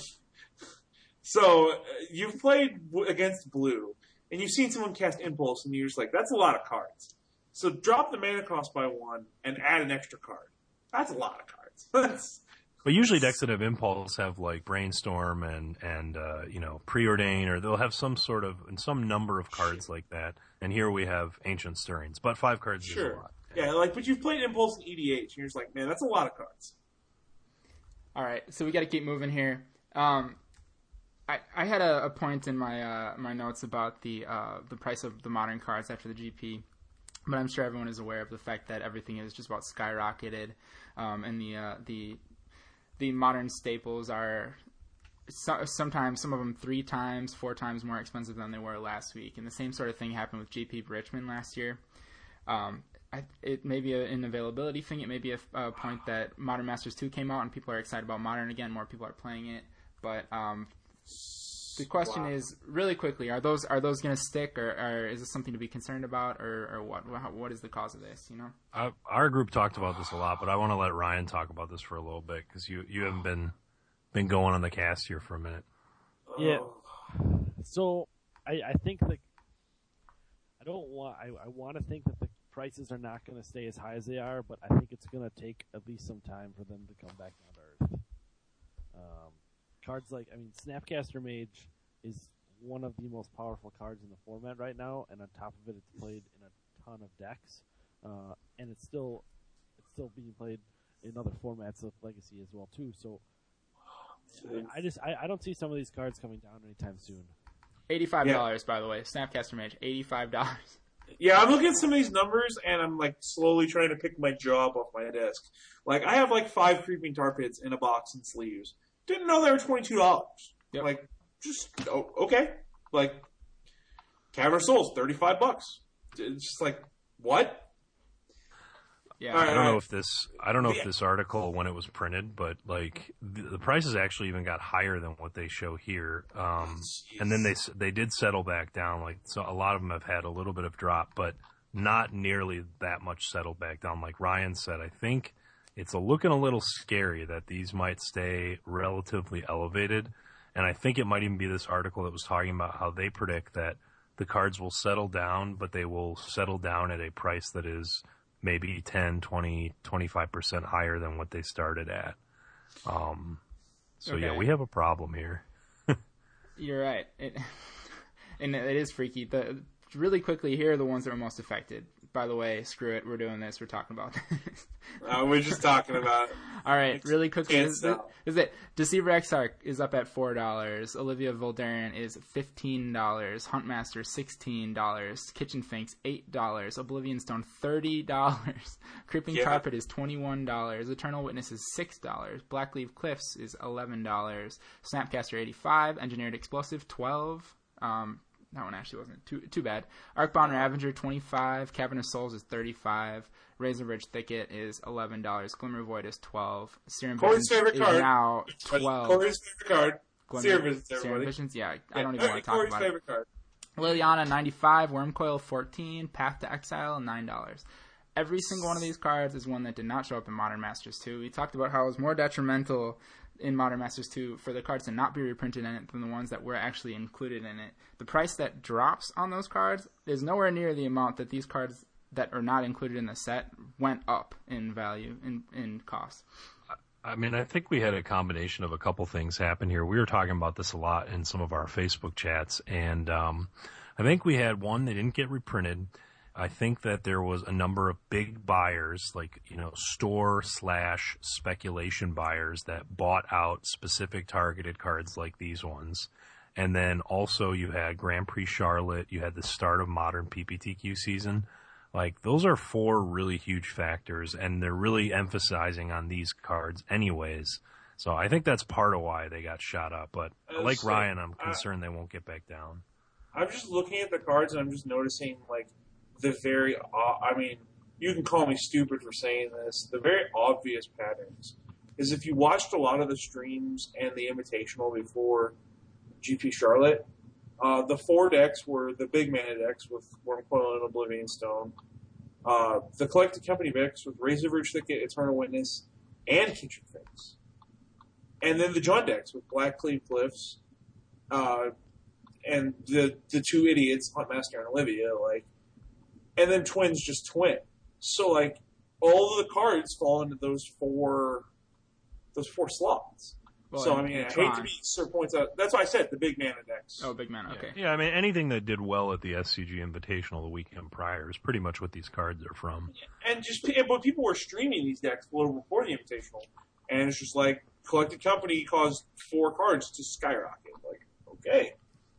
so uh, you've played w- against blue, and you've seen someone cast Impulse, and you're just like, that's a lot of cards. So drop the mana cost by one and add an extra card. That's a lot of cards. That's But usually decks that have Impulse have like Brainstorm and, and uh, you know, Preordain, or they'll have some sort of, some number of cards like that. And here we have Ancient Stirrings. But five cards is a sure. lot. Yeah, like, but you've played Impulse and E D H, and you're just like, man, that's a lot of cards. All right, so we got to keep moving here. Um, I I had a, a point in my uh, my notes about the uh, the price of the modern cards after the G P, but I'm sure everyone is aware of the fact that everything is just about skyrocketed, um, and the uh, the the modern staples are so, sometimes some of them three times, four times more expensive than they were last week, and the same sort of thing happened with G P Richmond last year. Um, I, it may be a, an availability thing. It may be a, a point that Modern Masters two came out and people are excited about Modern again. More people are playing it. But um, the question Wow. is, really quickly, are those are those going to stick, or, or is this something to be concerned about, or, or what? What is the cause of this? You know? I, our group talked about this a lot, but I want to let Ryan talk about this for a little bit because you, you haven't been been going on the cast here for a minute. Yeah. Oh. So I, I think like I don't want I, I want to think that the prices are not going to stay as high as they are, but I think it's going to take at least some time for them to come back down to earth. Um, cards like I mean Snapcaster Mage is one of the most powerful cards in the format right now, and on top of it, it's played in a ton of decks, uh, and it's still it's still being played in other formats of Legacy as well too. So I just I, I don't see some of these cards coming down anytime soon. Eighty-five dollars, by the way. Snapcaster Mage, eighty-five dollars. Yeah, I'm looking at some of these numbers, and I'm like slowly trying to pick my jaw up off my desk. Like, I have like five Creeping Tar Pits in a box and sleeves. Didn't know they were twenty-two dollars. Yep. Like, just oh, okay. Like, Cavern of Souls, thirty-five bucks. It's just like, what? Yeah. All right. I don't know if this I don't know Yeah. if this article when it was printed, but like the, the prices actually even got higher than what they show here. Um, and then they s- they did settle back down. Like so, a lot of them have had a little bit of drop, but not nearly that much settled back down. Like Ryan said, I think it's a looking a little scary that these might stay relatively elevated. And I think it might even be this article that was talking about how they predict that the cards will settle down, but they will settle down at a price that is maybe ten, twenty, twenty-five percent higher than what they started at. Um, so yeah, Okay. we have a problem here. You're right. It, and it is freaky. The really quickly, here are the ones that are most affected. By the way, screw it. We're doing this. We're talking about this. Uh, we're just talking about it. All right, really quickly. Can't Is, sell. is it Deceiver Exarch is up at four dollars. Olivia Voldaren is fifteen dollars. Huntmaster sixteen dollars. Kitchen Finks eight dollars. Oblivion Stone thirty dollars. Creeping Yeah. Carpet is twenty-one dollars. Eternal Witness is six dollars. Blackleaf Cliffs is eleven dollars. Snapcaster eighty-five dollars. Engineered Explosive twelve dollars. Um, that one actually wasn't too too bad. Arcbound Ravager twenty-five, Cavern of Souls is thirty-five, Razorridge Thicket is eleven dollars, Glimmer Void is twelve, Serum Corey's Visions favorite is card. now twelve. Corey's favorite card. Glimmer, Serum Visions, Serum everybody. Visions, yeah, I Yeah, don't even want to talk Corey's about it. favorite card. Liliana ninety-five, Wormcoil fourteen, Path to Exile nine dollars. Every single one of these cards is one that did not show up in Modern Masters two. We talked about how it was more detrimental in Modern Masters two for the cards to not be reprinted in it than the ones that were actually included in it. The price that drops on those cards is nowhere near the amount that these cards that are not included in the set went up in value, in, in cost. I mean, I think we had a combination of a couple things happen here. We were talking about this a lot in some of our Facebook chats, and um, I think we had one, they didn't get reprinted. I think that there was a number of big buyers, like, you know, store slash speculation buyers that bought out specific targeted cards like these ones. And then also you had Grand Prix Charlotte, you had the start of modern P P T Q season. Like, those are four really huge factors, and they're really emphasizing on these cards anyways. So I think that's part of why they got shot up. But like so, Ryan, I'm I, concerned they won't get back down. I'm just looking at the cards, and I'm just noticing, like, the very, uh, I mean, you can call me stupid for saying this, the very obvious patterns is if you watched a lot of the streams and the Invitational before G P Charlotte, uh, the four decks were the big mana decks with Wormcoil and Oblivion Stone, uh, the Collected Company decks with Razorridge Thicket, Eternal Witness, and Kitchen Finks. And then the John decks with Black Cleave Cliffs, uh, and the the two idiots, Huntmaster and Olivia, like, and then Twins just twin. So, like, all of the cards fall into those four, those four slots. Well, so, I and- mean, and I hate Tron. to be Sir points out. That's why I said the big mana decks. Oh, big mana, okay. Yeah, I mean, anything that did well at the S C G Invitational the weekend prior is pretty much what these cards are from. And just, but people were streaming these decks a little before the Invitational, and it's just like Collected Company caused four cards to skyrocket. Like, okay,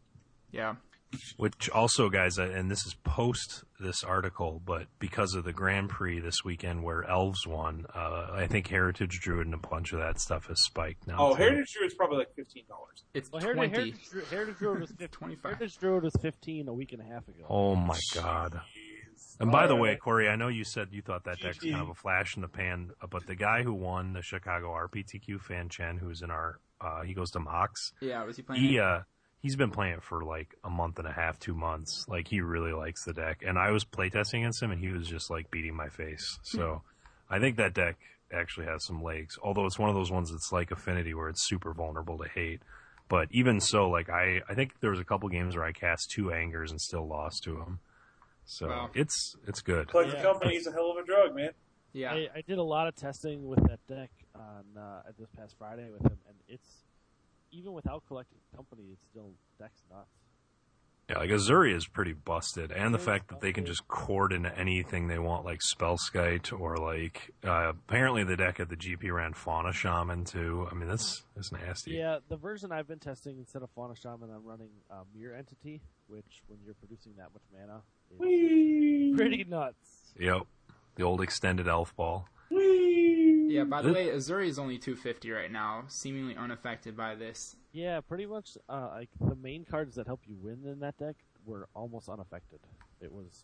Yeah. Which also, guys, uh, and this is post this article, but because of the Grand Prix this weekend where Elves won, uh, I think Heritage Druid and a bunch of that stuff has spiked now. oh, too. Heritage Druid is probably like fifteen dollars. It's Well, twenty. Heritage, Heritage, Dru- Heritage Druid was fifteen. twenty-five. Heritage Druid was fifteen a week and a half ago. Oh my god! And by the way, Corey, I know you said you thought that deck's kind of a flash in the pan, uh, but the guy who won the Chicago R P T Q, Fan Chen, who's in our, uh, he goes to Mox. Yeah, was he playing? He it? uh, he's been playing it for like a month and a half, two months. Like, he really likes the deck, and I was playtesting against him, and he was just like beating my face. So I think that deck actually has some legs. Although it's one of those ones that's like Affinity, where it's super vulnerable to hate. But even so, like I, I think there was a couple games where I cast two Angers and still lost to him. So Wow. it's it's good. Collected Yeah. Company is a hell of a drug, man. Yeah. I, I did a lot of testing with that deck on uh, at this past Friday with him, and it's even without Collected Company, it's still deck's nuts. Yeah, like Azuri is pretty busted, and the Azuri's fact that they can busted. just cord into anything they want, like Spellskite, or like uh, apparently the deck at the G P ran Fauna Shaman too. I mean, that's that's nasty. Yeah, the version I've been testing instead of Fauna Shaman, I'm running uh, Mirror Entity, which when you're producing that much mana, is Whee! pretty nuts. Yep, the old extended elf ball. Whee! Yeah, by the Th- way, Azuri is only two fifty right now, seemingly unaffected by this. Yeah, pretty much. Uh, like the main cards that help you win in that deck were almost unaffected. It was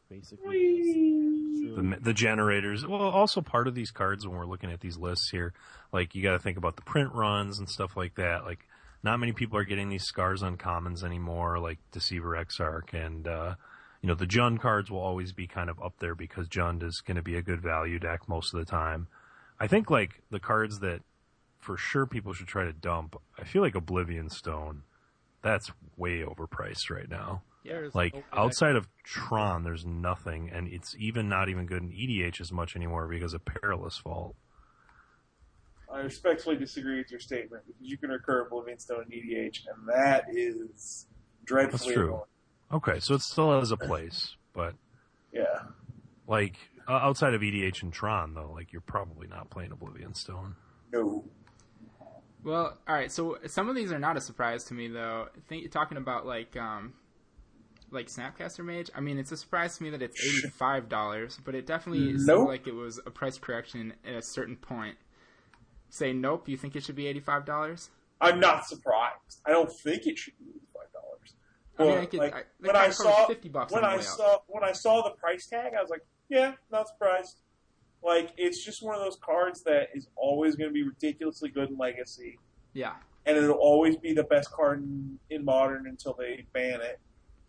basically just The, the generators. Well, also part of these cards when we're looking at these lists here, like you got to think about the print runs and stuff like that. Like, not many people are getting these Scars Uncommons anymore, like Deceiver Exarch, and uh, you know the Jund cards will always be kind of up there because Jund is going to be a good value deck most of the time. I think like the cards that for sure people should try to dump. I feel like Oblivion Stone, that's way overpriced right now. There's Like, no outside of Tron, there's nothing, and it's even not even good in E D H as much anymore because of Perilous Vault. I respectfully disagree with your statement because you can recur Oblivion Stone in E D H, and that is dreadfully That's true. annoying. Okay, so it still has a place, but, Yeah. like, uh, outside of E D H and Tron, though, like, you're probably not playing Oblivion Stone. No. Well, all right. So some of these are not a surprise to me, though. Think, talking about like um, like Snapcaster Mage. I mean, it's a surprise to me that it's eighty-five dollars, but it definitely seemed Nope. like it was a price correction at a certain point. Say nope. You think it should be eighty-five dollars? I'm not surprised. I don't think it should be eighty-five dollars. I mean, But, I could, like, I, when I saw fifty bucks when on the I way out. saw when I saw the price tag, I was like, yeah, not surprised. Like, it's just one of those cards that is always going to be ridiculously good in Legacy, Yeah. and it'll always be the best card in, in Modern until they ban it.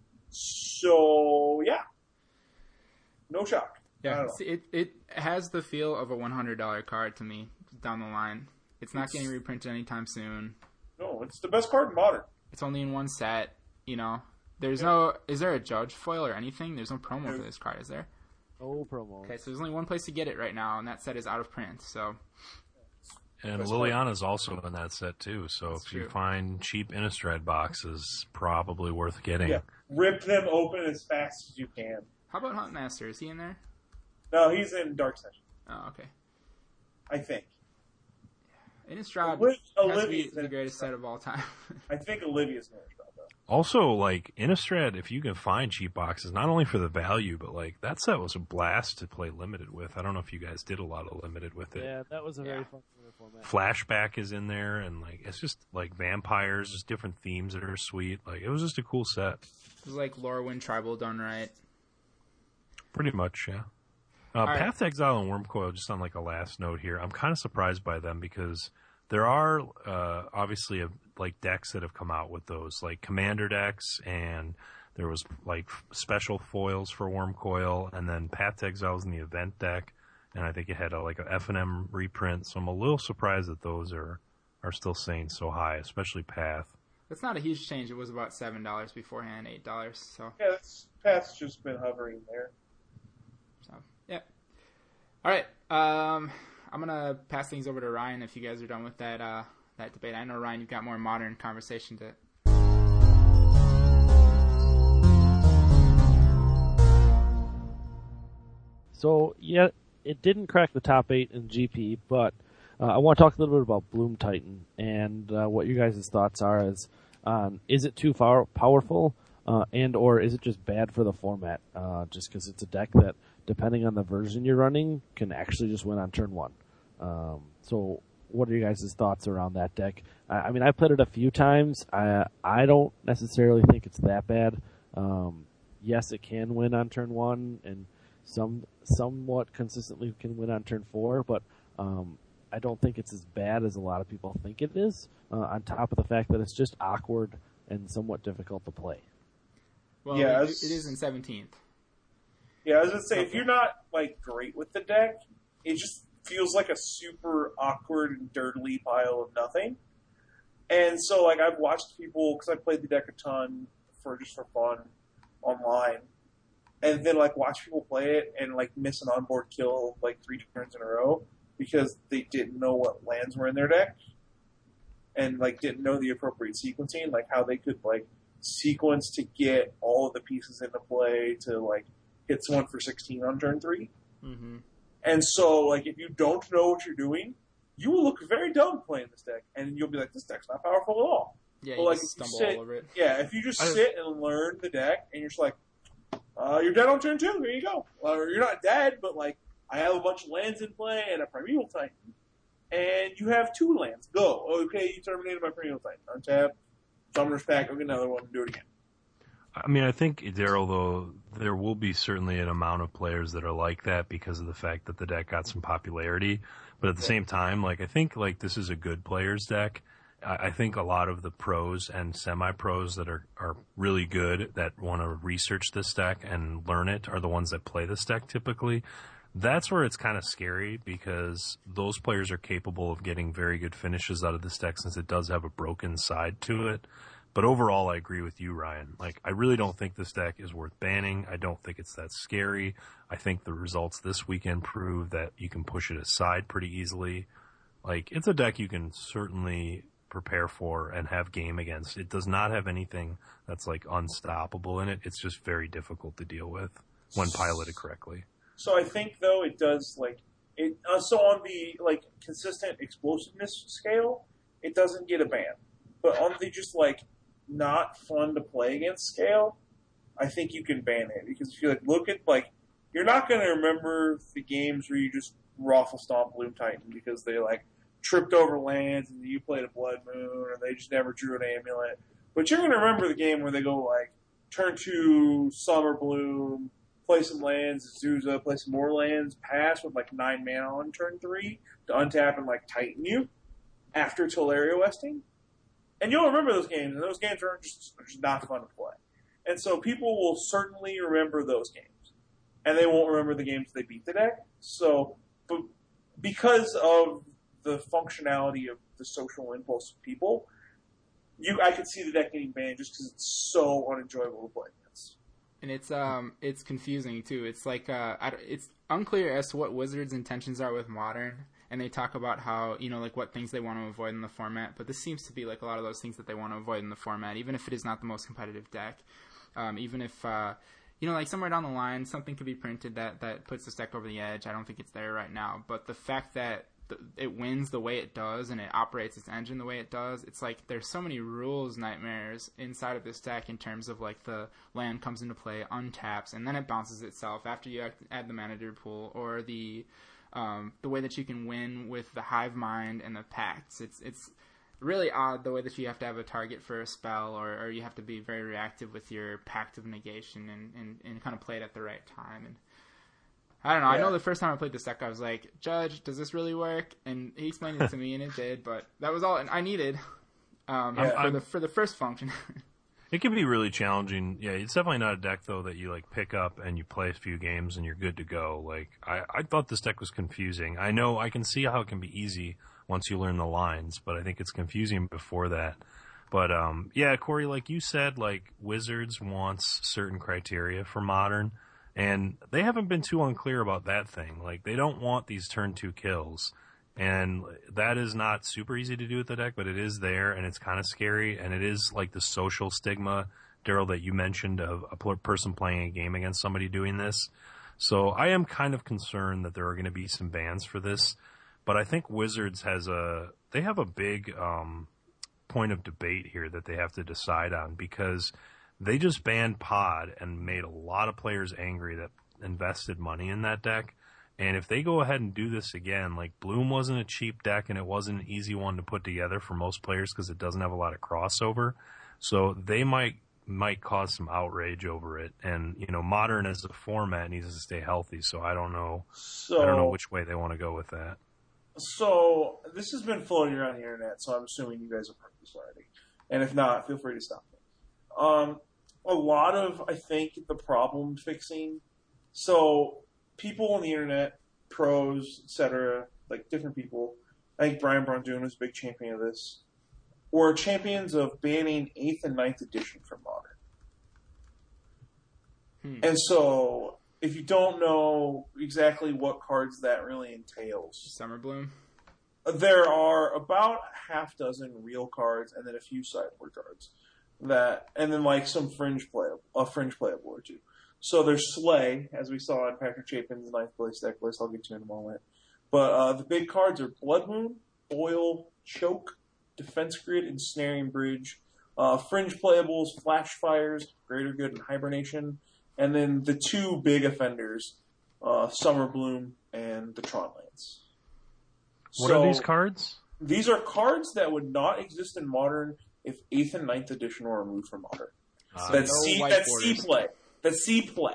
So yeah, no shock. I Yeah, don't know. see, it it has the feel of a one hundred dollar card to me down the line. It's not getting reprinted anytime soon. No, it's the best card in Modern. It's only in one set, you know. There's no, is there a judge foil or anything? There's no promo for this card, is there? No promo. Okay, so there's only one place to get it right now, and that set is out of print, so. And That's Liliana's also in that set too. So That's if you true. find cheap Innistrad boxes, probably worth getting. Yeah, rip them open as fast as you can. How about Huntmaster? Is he in there? No, he's in Dark Session, Oh, okay. I think. Innistrad Oli- has to be Olivia's the in greatest Innistrad. set of all time. I think Olivia's in Innistrad, though. Also, like Innistrad, if you can find cheap boxes, not only for the value, but like that set was a blast to play limited with. I don't know if you guys did a lot of limited with it. Yeah, that was a very Yeah. fun format. Flashback is in there, and like it's just like vampires, just different themes that are sweet. Like it was just a cool set, It was like Lorwyn Tribal done right. pretty much. Yeah. Uh, right. Path to Exile and Wormcoil. Just on like a last note here, I'm kind of surprised by them because there are uh, obviously a, like decks that have come out with those, like Commander decks, and there was like special foils for Wormcoil, and then Path to Exile was in the event deck, and I think it had a, like a F and M reprint. So I'm a little surprised that those are are still staying so high, especially Path. That's not a huge change. It was about seven dollars beforehand, eight dollars. So, Yeah, that's, Pat's just been hovering there. so yeah. All right. Um, I'm gonna pass things over to Ryan if you guys are done with that uh, that debate. I know Ryan, you've got more modern conversation to. So, yeah, it didn't crack the top eight in G P, but uh, I want to talk a little bit about Bloom Titan and uh, what you guys' thoughts are as on is it too far powerful uh, and or is it just bad for the format uh, just because it's a deck that, depending on the version you're running, can actually just win on turn one. Um, so what are you guys' thoughts around that deck? I, I mean, I've played it a few times. I I don't necessarily think it's that bad. Um, yes, it can win on turn one, and some somewhat consistently can win on turn four, but um, I don't think it's as bad as a lot of people think it is, uh, on top of the fact that it's just awkward and somewhat difficult to play. Well, Yeah, it, it's- it is in seventeenth. Yeah, I was gonna say, if you're not like great with the deck, it just feels like a super awkward and dirtily pile of nothing. And so, like, I've watched people because I played the deck a ton for just for fun online, and then like watch people play it and like miss an onboard kill like three turns in a row because they didn't know what lands were in their deck and like didn't know the appropriate sequencing, like how they could like sequence to get all of the pieces into play to like hit someone for sixteen on turn three. Mm-hmm. And so, like, if you don't know what you're doing, you will look very dumb playing this deck, and you'll be like, this deck's not powerful at all. Yeah, But, you like, just if you stumble sit- all over it. Yeah, if you just I- sit and learn the deck, and you're just like, uh, you're dead on turn two, there you go. Or you're not dead, but, like, I have a bunch of lands in play and a Primeval Titan. And you have two lands. Go. Okay, you terminated my Primeval Titan. Untap, Summoner's Pack, I'll get another one and do it again. I mean, I think, Daryl, though, there will be certainly an amount of players that are like that because of the fact that the deck got some popularity. But at the same time, like, I think, like, this is a good players deck. I I think a lot of the pros and semi-pros that are, are really good that want to research this deck and learn it are the ones that play this deck typically. That's where it's kind of scary because those players are capable of getting very good finishes out of this deck since it does have a broken side to it. But overall, I agree with you, Ryan. Like, I really don't think this deck is worth banning. I don't think it's that scary. I think the results this weekend prove that you can push it aside pretty easily. Like, it's a deck you can certainly prepare for and have game against. It does not have anything that's, like, unstoppable in it. It's just very difficult to deal with when piloted correctly. So I think, though, it does, like, it. Uh, so on the, like, consistent explosiveness scale, it doesn't get a ban. But on the just, like, not fun to play against scale, I think you can ban it. Because if you, like, look at, like, you're not going to remember the games where you just raffle stomp Bloom Titan because they, like, tripped over lands and you played a Blood Moon or they just never drew an amulet. But you're going to remember the game where they go, like, turn two Summer Bloom, play some lands, Azusa, play some more lands, pass with like nine mana on turn three to untap and like tighten you after Teleria Westing. And you'll remember those games, and those games are just, are just not fun to play. And so people will certainly remember those games. And they won't remember the games they beat the deck. So, but because of the functionality of the social impulse of people, you I could see the deck getting banned just because it's so unenjoyable to play against. And it's um it's confusing too. It's like uh I, it's unclear as to what Wizards' intentions are with Modern, and they talk about how, you know, like what things they want to avoid in the format. But this seems to be like a lot of those things that they want to avoid in the format, even if it is not the most competitive deck. Um, even if uh, you know, like somewhere down the line, something could be printed that that puts this deck over the edge. I don't think it's there right now, but the fact that it wins the way it does and it operates its engine the way it does, it's like there's so many rules nightmares inside of this deck in terms of like the land comes into play, untaps, and then it bounces itself after you add the mana to your pool, or the um, the way that you can win with the Hive Mind and the Pacts. It's it's really odd the way that you have to have a target for a spell, or, or you have to be very reactive with your Pact of Negation and, and, and kind of play it at the right time. And I don't know. Yeah. I know the first time I played this deck, I was like, Judge, does this really work? And he explained it to me, and it did. But that was all I needed um, yeah, for I'm, the for the first function. It can be really challenging. Yeah, it's definitely not a deck though that you like pick up and you play a few games and you're good to go. Like I, I thought this deck was confusing. I know I can see how it can be easy once you learn the lines, but I think it's confusing before that. But um, yeah, Corey, like you said, like Wizards wants certain criteria for Modern. And they haven't been too unclear about that thing. Like, they don't want these turn two kills. And that is not super easy to do with the deck, but it is there, and it's kind of scary. And it is like the social stigma, Daryl, that you mentioned of a person playing a game against somebody doing this. So I am kind of concerned that there are going to be some bans for this. But I think Wizards has a, they have a big um, point of debate here that they have to decide on, because they just banned Pod and made a lot of players angry that invested money in that deck. And if they go ahead and do this again, like Bloom wasn't a cheap deck and it wasn't an easy one to put together for most players because it doesn't have a lot of crossover. So they might might cause some outrage over it. And, you know, Modern as a format needs to stay healthy. So I don't know. So, I don't know which way they want to go with that. So this has been floating around the internet, so I'm assuming you guys have heard this already. And if not, feel free to stop me. Um, A lot of, I think, the problem fixing. So, people on the internet, pros, et cetera, like different people, I think Brian Brondune is a big champion of this, were champions of banning eighth and ninth edition from Modern. Hmm. And so, if you don't know exactly what cards that really entails. Summer Bloom? There are about a half dozen real cards and then a few sideboard cards. That and then like some fringe play, a fringe playable or two. So there's Slay, as we saw in Patrick Chapin's ninth place deck list. I'll get to in a moment. But uh, the big cards are Blood Moon, Boil, Choke, Defense Grid, Ensnaring Bridge. Uh, fringe playables, Flash Fires, Greater Good, and Hibernation. And then the two big offenders, uh, Summer Bloom and the Tron Lance. What so, are these cards? These are cards that would not exist in Modern if eighth and ninth edition were removed from Modern. Uh, that's no C, that's C play. That's C play.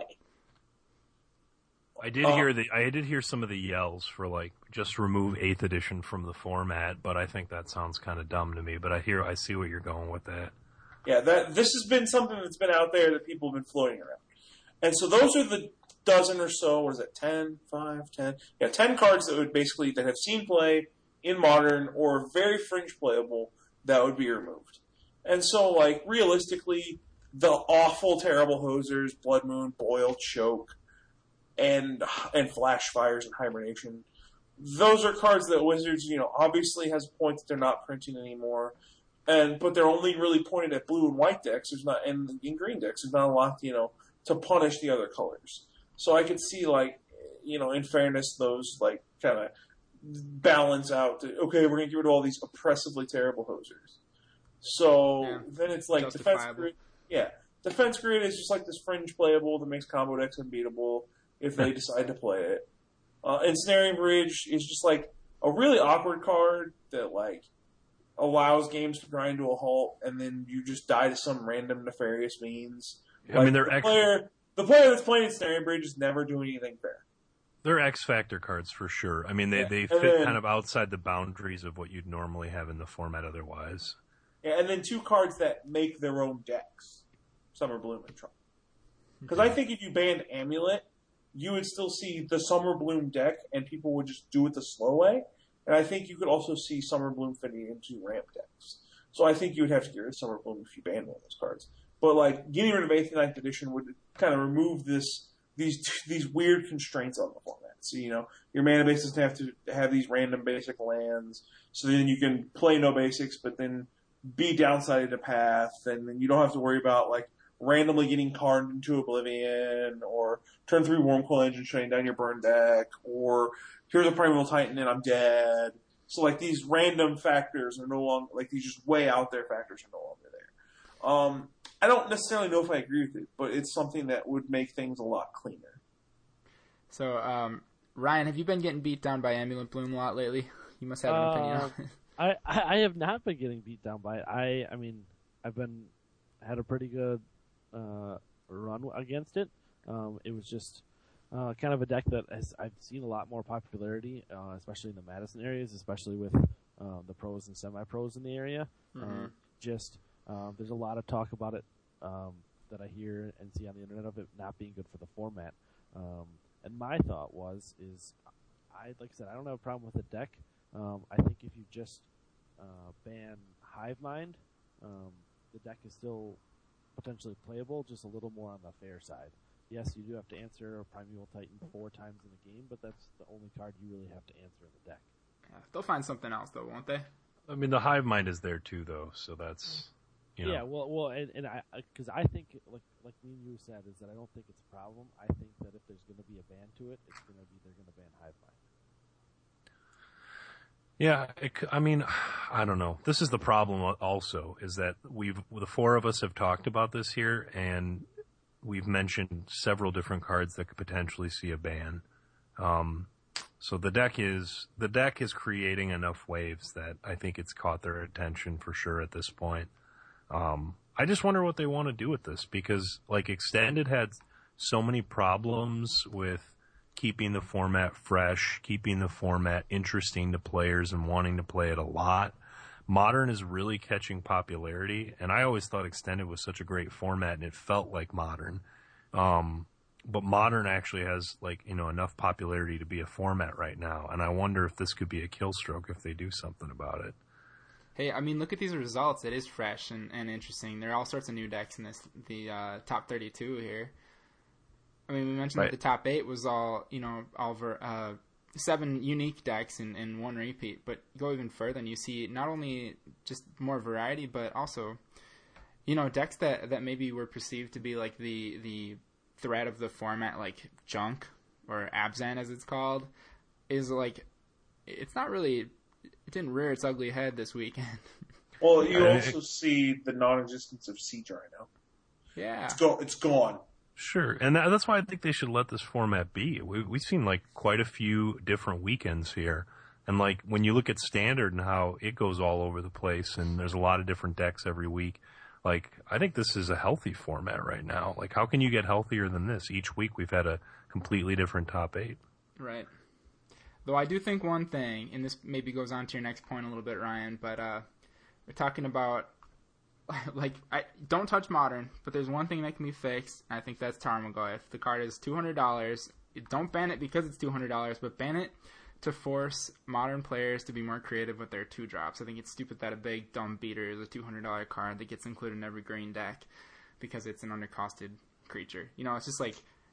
I did uh, hear the I did hear some of the yells for like just remove eighth edition from the format, but I think that sounds kind of dumb to me. But I hear I see what you're going with that. Yeah, that this has been something that's been out there that people have been floating around, and so those are the dozen or so. What is it? ten, five, ten? Yeah, ten cards that would basically that have seen play in Modern or very fringe playable that would be removed. And so, like, realistically, the awful, terrible hosers, Blood Moon, Boil, Choke, and and Flash Fires and Hibernation, those are cards that Wizards, you know, obviously has a point that they're not printing anymore. And but they're only really pointed at blue and white decks. There's not and in green decks. There's not a lot, you know, to punish the other colors. So I could see, like, you know, in fairness, those like kind of balance out. To, okay, we're gonna get rid of all these oppressively terrible hosers. So yeah. Then it's like defense grid. Yeah, defense grid is just like this fringe playable that makes combo decks unbeatable if they decide to play it. Uh, Ensnaring Bridge is just like a really awkward card that like allows games to grind to a halt, and then you just die to some random nefarious means. I mean, they're the ex- player. The player that's playing Snare Bridge is never doing anything fair. They're X Factor cards for sure. I mean, they, Yeah. they And fit then- kind of outside the boundaries of what you'd normally have in the format otherwise. Yeah, and then two cards that make their own decks. Summer Bloom and Trump. Because I think if you banned Amulet, you would still see the Summer Bloom deck, and people would just do it the slow way. And I think you could also see Summer Bloom fitting into ramp decks. So I think you would have to get rid of Summer Bloom if you banned one of those cards. But like getting rid of eighty-ninth edition would kind of remove this these these weird constraints on the format. So you know your mana base doesn't have to have these random basic lands. So then you can play no basics, but then be downside to path, and then you don't have to worry about like randomly getting carved into Oblivion, or turn three Wormcoil Engine shutting down your burn deck, or here's a Primeval Titan and I'm dead. So like these random factors are no longer, like these just way out there factors are no longer there. Um, I don't necessarily know if I agree with it, but it's something that would make things a lot cleaner. So, um, Ryan, have you been getting beat down by Amulet Bloom a lot lately? You must have an opinion on it. I, I, I have not been getting beat down by it. I, I mean, I've been had a pretty good uh, run against it. Um, it was just uh, kind of a deck that has I've seen a lot more popularity, uh, especially in the Madison areas, especially with uh, the pros and semi-pros in the area. Mm-hmm. Uh, just uh, there's a lot of talk about it um, that I hear and see on the internet of it not being good for the format. Um, and my thought was is I like I said I don't have a problem with the deck. Um, I think if you just uh, ban Hivemind, um, the deck is still potentially playable, just a little more on the fair side. Yes, you do have to answer a Primeval Titan four times in a game, but that's the only card you really have to answer in the deck. Yeah, they'll find something else, though, won't they? I mean, the hive mind is there too, though, so that's, you know. Yeah, well, well, and, and I, because I, I think, like, like me and you said, is that I don't think it's a problem. I think that if there's going to be a ban to it, it's going to be they're going to ban Hivemind. Yeah, it, I mean, I don't know. This is the problem also, is that we've, the four of us have talked about this here, and we've mentioned several different cards that could potentially see a ban. Um, so the deck is, the deck is creating enough waves that I think it's caught their attention for sure at this point. Um, I just wonder what they want to do with this, because like Extended had so many problems with keeping the format fresh, keeping the format interesting to players and wanting to play it a lot. Modern is really catching popularity, and I always thought Extended was such a great format, and it felt like Modern. Um, but Modern actually has, like, you know, enough popularity to be a format right now, and I wonder if this could be a kill stroke if they do something about it. Hey, I mean, look at these results. It is fresh and, and interesting. There are all sorts of new decks in this the uh, top thirty-two here. I mean, we mentioned Right. that the top eight was all, you know, all ver, uh, seven unique decks and, and one repeat. But go even further and you see not only just more variety, but also, you know, decks that, that maybe were perceived to be like the the threat of the format, like Junk or Abzan as it's called, is like, it's not really, it didn't rear its ugly head this weekend. Well, you Uh, also see the non-existence of Siege Rhino. Yeah. It's, go- it's gone. Sure, and that, that's why I think they should let this format be. We, we've seen like quite a few different weekends here, and like when you look at Standard and how it goes all over the place, and there's a lot of different decks every week. Like I think this is a healthy format right now. Like how can you get healthier than this? Each week we've had a completely different top eight. Right. Though I do think one thing, and this maybe goes on to your next point a little bit, Ryan, but uh, we're talking about, like, I don't touch Modern, but there's one thing that can be fixed, and I think that's Tarmogoyf. The card is two hundred dollars. Don't ban it because it's two hundred dollars, but ban it to force Modern players to be more creative with their two drops. I think it's stupid that a big dumb beater is a two hundred dollars card that gets included in every green deck because it's an undercosted creature. You know, it's just like,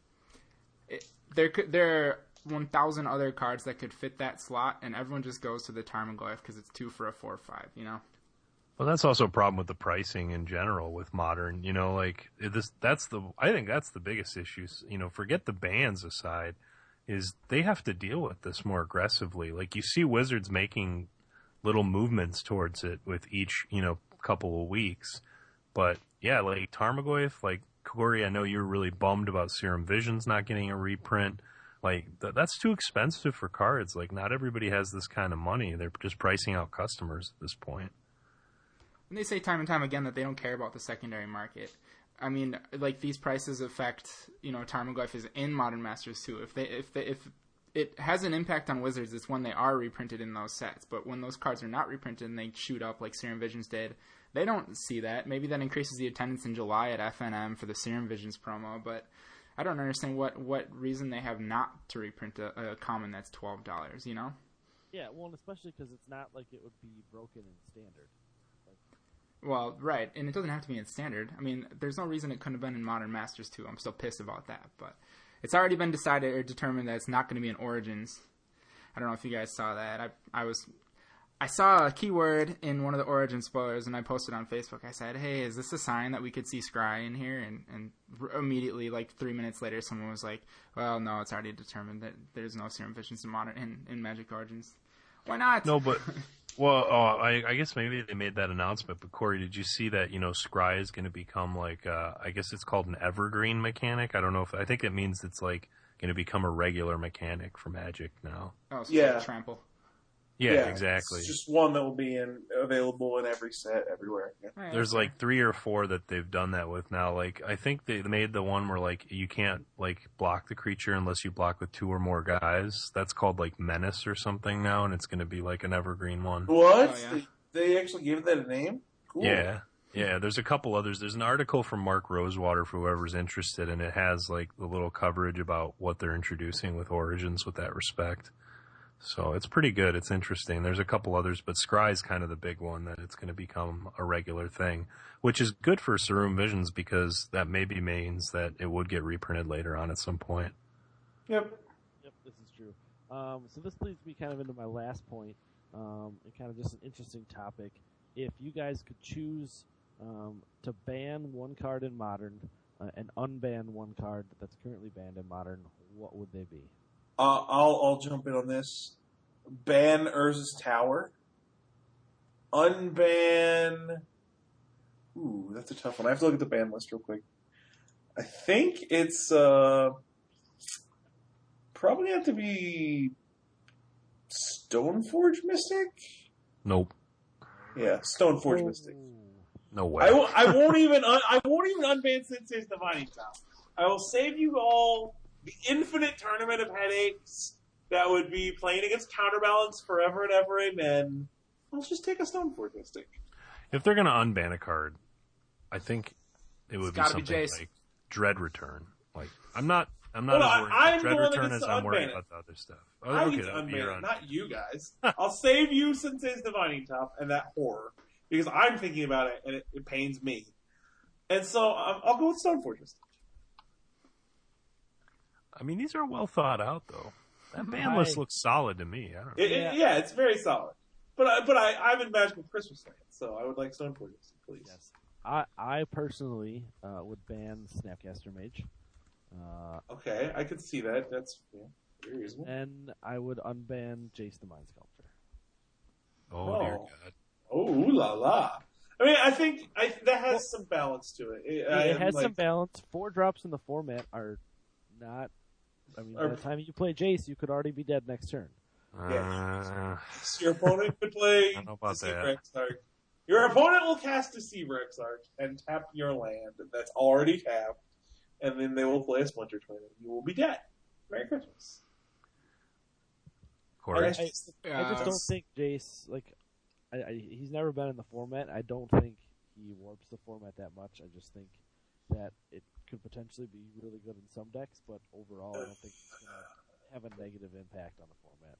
it, there could, there are one thousand other cards that could fit that slot, and everyone just goes to the Tarmogoyf because it's two for a four or five, you know? Well, that's also a problem with the pricing in general with Modern. You know, like this, that's the, I think that's the biggest issue. You know, forget the bans aside, is they have to deal with this more aggressively. Like you see Wizards making little movements towards it with each, you know, couple of weeks. But yeah, like Tarmogoyf, like Corey, I know you were really bummed about Serum Visions not getting a reprint. Like th- that's too expensive for cards. Like not everybody has this kind of money. They're just pricing out customers at this point. And they say time and time again that they don't care about the secondary market. I mean, like these prices affect, you know, Tarmogoyf in Modern Masters too. If they, if they, if it has an impact on Wizards, it's when they are reprinted in those sets. But when those cards are not reprinted and they shoot up like Serum Visions did, they don't see that. Maybe that increases the attendance in July at F N M for the Serum Visions promo, but I don't understand what, what reason they have not to reprint a, a common that's twelve dollars, you know? Yeah, well, and especially because it's not like it would be broken in Standard. Like, well, right, and it doesn't have to be in Standard. I mean, there's no reason it couldn't have been in Modern Masters too. I'm still pissed about that, but it's already been decided or determined that it's not going to be in Origins. I don't know if you guys saw that. I I was... I saw a keyword in one of the Origin spoilers, and I posted on Facebook. I said, hey, is this a sign that we could see Scry in here? And, and r- immediately, like three minutes later, someone was like, well, no, it's already determined that there's no Serum Visions in, modern, in, in Magic Origins. Why not? No, but, well, oh, I, I guess maybe they made that announcement, but Corey, did you see that, you know, Scry is going to become like, uh, I guess it's called an evergreen mechanic? I don't know if, I think it means it's like going to become a regular mechanic for Magic now. Oh, so Yeah. like Trample. Yeah, exactly. It's just one that will be in available in every set everywhere. Yeah. Right, There's okay. like three or four that they've done that with now. Like, I think they made the one where like you can't like block the creature unless you block with two or more guys. That's called like Menace or something now, and it's going to be like an evergreen one. What? Oh, yeah. they, they actually gave that a name? Cool. Yeah. Yeah, there's a couple others. There's an article from Mark Rosewater for whoever's interested, and it has like the little coverage about what they're introducing with Origins with that respect. So it's pretty good. It's interesting. There's a couple others, but Scry's kind of the big one that it's going to become a regular thing, which is good for Serum Visions because that maybe means that it would get reprinted later on at some point. Yep. yep, this is true. Um, so this leads me kind of into my last point, um, and kind of just an interesting topic. If you guys could choose um, to ban one card in Modern uh, and unban one card that's currently banned in Modern, what would they be? Uh, I'll I'll jump in on this. Ban Urza's Tower. Unban. Ooh, that's a tough one. I have to look at the ban list real quick. I think it's uh probably have to be Stoneforge Mystic. Nope. Yeah, Stoneforge Oh. Mystic. No way. I, w- I won't even un- I won't even unban Sensei's Divining Top. I will save you all the infinite tournament of headaches that would be playing against Counterbalance forever and ever, amen. I'll just take a Stoneforge Mystic. If they're going to unban a card, I think it would It's be gotta be something Jace. like Dread Return. Like, I'm not, I'm not Well, as I- worried I'm about Dread the one that Return gets as to I'm worried unban it. about the other stuff. Oh, I okay, get to that'll be unban your it, un- not you guys. I'll save you Sensei's Divining Top and that horror, because I'm thinking about it and it, it pains me. And so um, I'll go with Stoneforge Mystic. I mean, these are well thought out, though. That ban I- list looks solid to me. I don't know. It, Yeah. it, yeah, it's very solid. But I, but I, I'm in Magical Christmas Land, so I would like Stoneforge Mystic, please. Yes. I I personally uh, would ban Snapcaster Mage. Uh, Okay, I could see that. That's yeah, very reasonable. and I would unban Jace the Mind Sculptor. Oh, dear Oh. God. Oh, ooh la la. I mean, I think I, that has some balance to it. It, I It am has like, some balance. Four drops in the format are not. I mean, by Are- the time you play Jace, you could already be dead next turn. Uh, Your opponent could play I don't know about Deceiver that. Exarch. Your opponent will cast Deceiver Exarch and tap your land that's already tapped, and then they will play a Splinter Twin, and you will be dead. Merry Christmas. Corey. I, I just Uh, don't think Jace like. I, I, he's never been in the format. I don't think he warps the format that much. I just think that it could potentially be really good in some decks, but overall, I don't think it's going to have a negative impact on the format.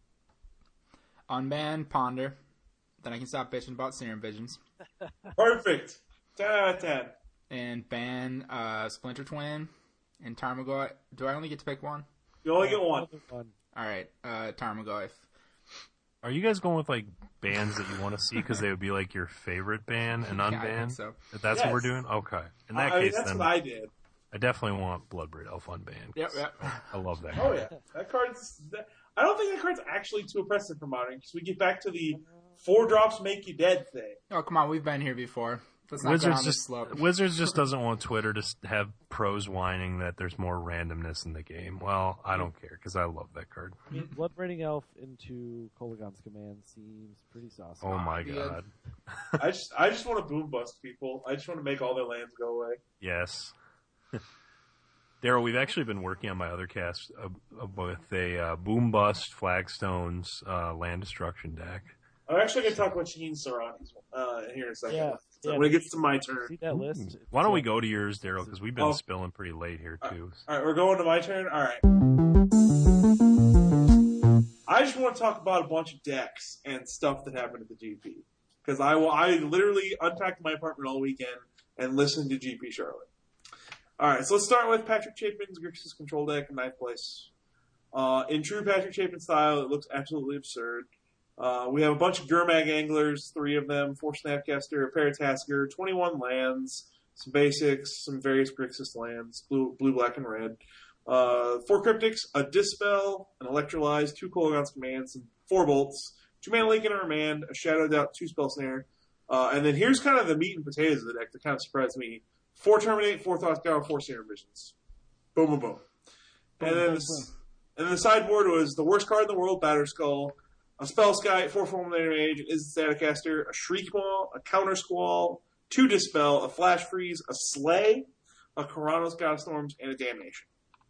Unban Ponder. Then I can stop bitching about Serum Visions. Perfect. ten out of ten. And ban uh, Splinter Twin and Tarmogoyf. Do I only get to pick one? You only get one. Another one. Alright, uh, Tarmogoyf. Are you guys going with like bands that you want to see because they would be like your favorite band and Yeah, I think unban? so. If that's what we're Yes. doing? Okay. In that I mean, case, that's then what I did. I definitely want Bloodbraid Elf unbanned. Yep, yep. I love that. Oh yeah, that card's. That, I don't think that card's actually too oppressive for Modern because we get back to the four drops make you dead thing. Oh, come on, we've been here before. Let's not Wizards go on this just slope. Wizards just doesn't want Twitter to s- have pros whining that there's more randomness in the game. Well, I don't care because I love that card. I mean, Blood Raining Elf into Kolaghan's Command seems pretty saucy. Oh my Yeah. god. I just I just want to boom bust people. I just want to make all their lands go away. Yes. Daryl, we've actually been working on my other cast uh, uh, with a uh, Boom Bust Flagstones uh, land destruction deck. I'm actually going to talk about Shaheen Sarani's uh, here in a second. Yeah, So yeah. when it gets to my turn. See that list? It's, Why don't we uh, go to yours, Daryl? Because we've been Oh. spilling pretty late here too. All right, we're going to my turn. All right. I just want to talk about a bunch of decks and stuff that happened at the G P because I will. I literally unpacked my apartment all weekend and listened to G P Charlotte. All right, so let's start with Patrick Chapin's Grixis control deck in ninth place. Uh, in true Patrick Chapin style, it looks absolutely absurd. Uh, we have a bunch of Gurmag Anglers, three of them, four Snapcaster, a Paratasker, twenty-one lands, some basics, some various Grixis lands, blue, blue, black, and red. Uh, four Cryptics, a Dispel, an Electrolyze, two Kolaghan's Commands, and four Bolts, two Mana Link and a Remand, a Shadow Doubt, two Spell Snare. Uh, and then here's kind of the meat and potatoes of the deck that kind of surprised me. Four Terminate, four Thought Scour, four Serum Visions. Boom, boom, boom. And then, the, and then the sideboard was the worst card in the world, Batter Skull, a Spell Sky, four Fulminator Mage, an Instant Staticaster, a Shriek Maw, a Counter Squall, two Dispel, a Flash Freeze, a Slay, a Karanos God of Storms, and a Damnation.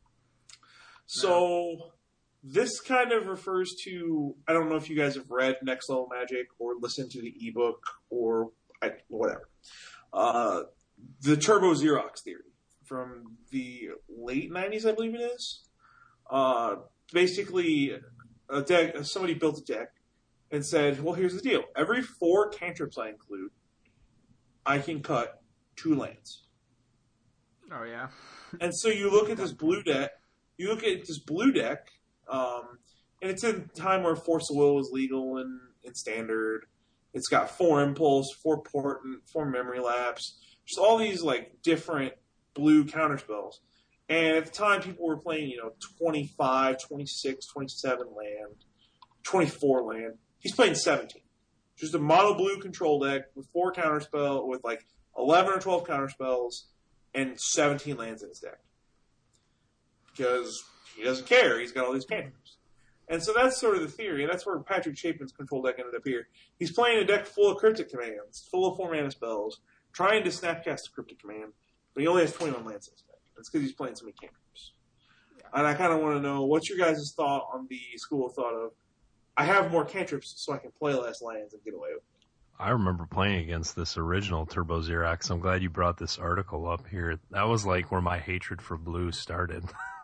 So this kind of refers to, I don't know if you guys have read Next Level Magic or listened to the ebook or I, whatever. Uh, the Turbo Xerox theory from the late nineties, I believe it is. Uh, basically, a deck, somebody built a deck and said, well, here's the deal. Every four cantrips I include, I can cut two lands. Oh yeah. And so you look at this blue deck, you look at this blue deck, um, and it's in a time where Force of Will was legal in, in Standard. It's got four Impulse, four Portent, four Memory Lapse, just all these like different blue counterspells. And at the time, people were playing, you know, twenty-five, twenty-six, twenty-seven land, twenty-four land. He's playing seventeen. Just a mono blue control deck with four counterspell, with like eleven or twelve counterspells, and seventeen lands in his deck. Because he doesn't care. He's got all these cantrips. And so that's sort of the theory, and that's where Patrick Chapin's control deck ended up here. He's playing a deck full of Cryptic Commands, full of four mana spells, trying to Snapcast a Cryptic Command, but he only has twenty-one lands in his deck. That's because he's playing so many cantrips. And I kind of want to know, what's your guys' thought on the school of thought of, I have more cantrips so I can play less lands and get away with it? I remember playing against this original Turbo Xerox. I'm glad you brought this article up here. That was like where my hatred for blue started.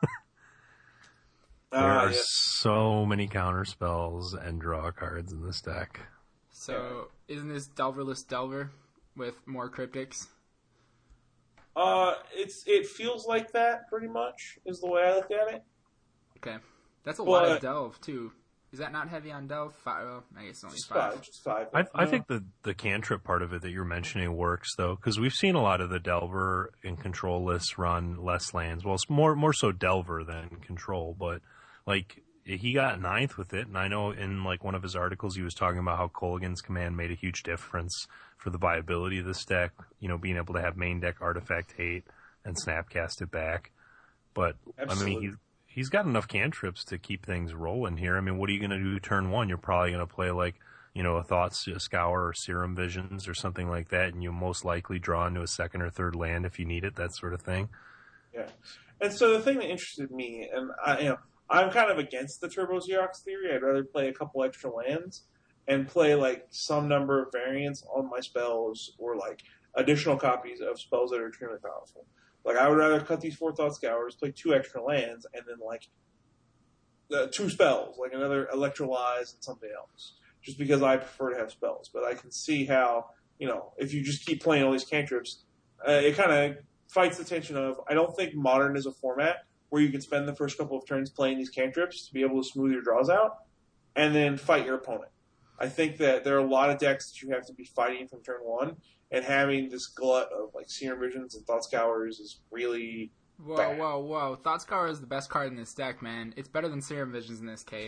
There Ah, are yeah. so many counter spells and draw cards in this deck. So isn't this Delverless Delver with more cryptics? Uh, it's it feels like that pretty much is the way I look at it. Okay, that's a lot But- of delve too. Is that not heavy on delve? Five. Well, I guess it's only Just five. five, just five. I, I No. think the, the cantrip part of it that you're mentioning works, though, because we've seen a lot of the Delver and Control lists run less lands. Well, it's more more so Delver than Control, but, like, he got ninth with it, and I know in, like, one of his articles he was talking about how Kolaghan's Command made a huge difference for the viability of this deck, you know, being able to have main deck Artifact Hate and Snapcast it back. But, I Absolutely. mean, he, he's got enough cantrips to keep things rolling here. I mean, what are you going to do turn one? You're probably going to play, like, you know, a Thought Scour or Serum Visions or something like that, and you'll most likely draw into a second or third land if you need it, that sort of thing. Yeah. And so the thing that interested me, and I, you know, I'm kind of against the Turbo Xerox theory. I'd rather play a couple extra lands and play like some number of variants on my spells or like additional copies of spells that are extremely powerful. Like I would rather cut these four Thought Scours, play two extra lands, and then like uh, two spells, like another Electrolyze and something else. Just because I prefer to have spells. But I can see how, you know, if you just keep playing all these cantrips, uh, it kind of fights the tension of, I don't think Modern is a format where you can spend the first couple of turns playing these cantrips to be able to smooth your draws out and then fight your opponent. I think that there are a lot of decks that you have to be fighting from turn one, and having this glut of like Serum Visions and Thought Scours is really Whoa, bad. whoa, whoa! Thought Scour is the best card in this deck, man. It's better than Serum Visions in this case.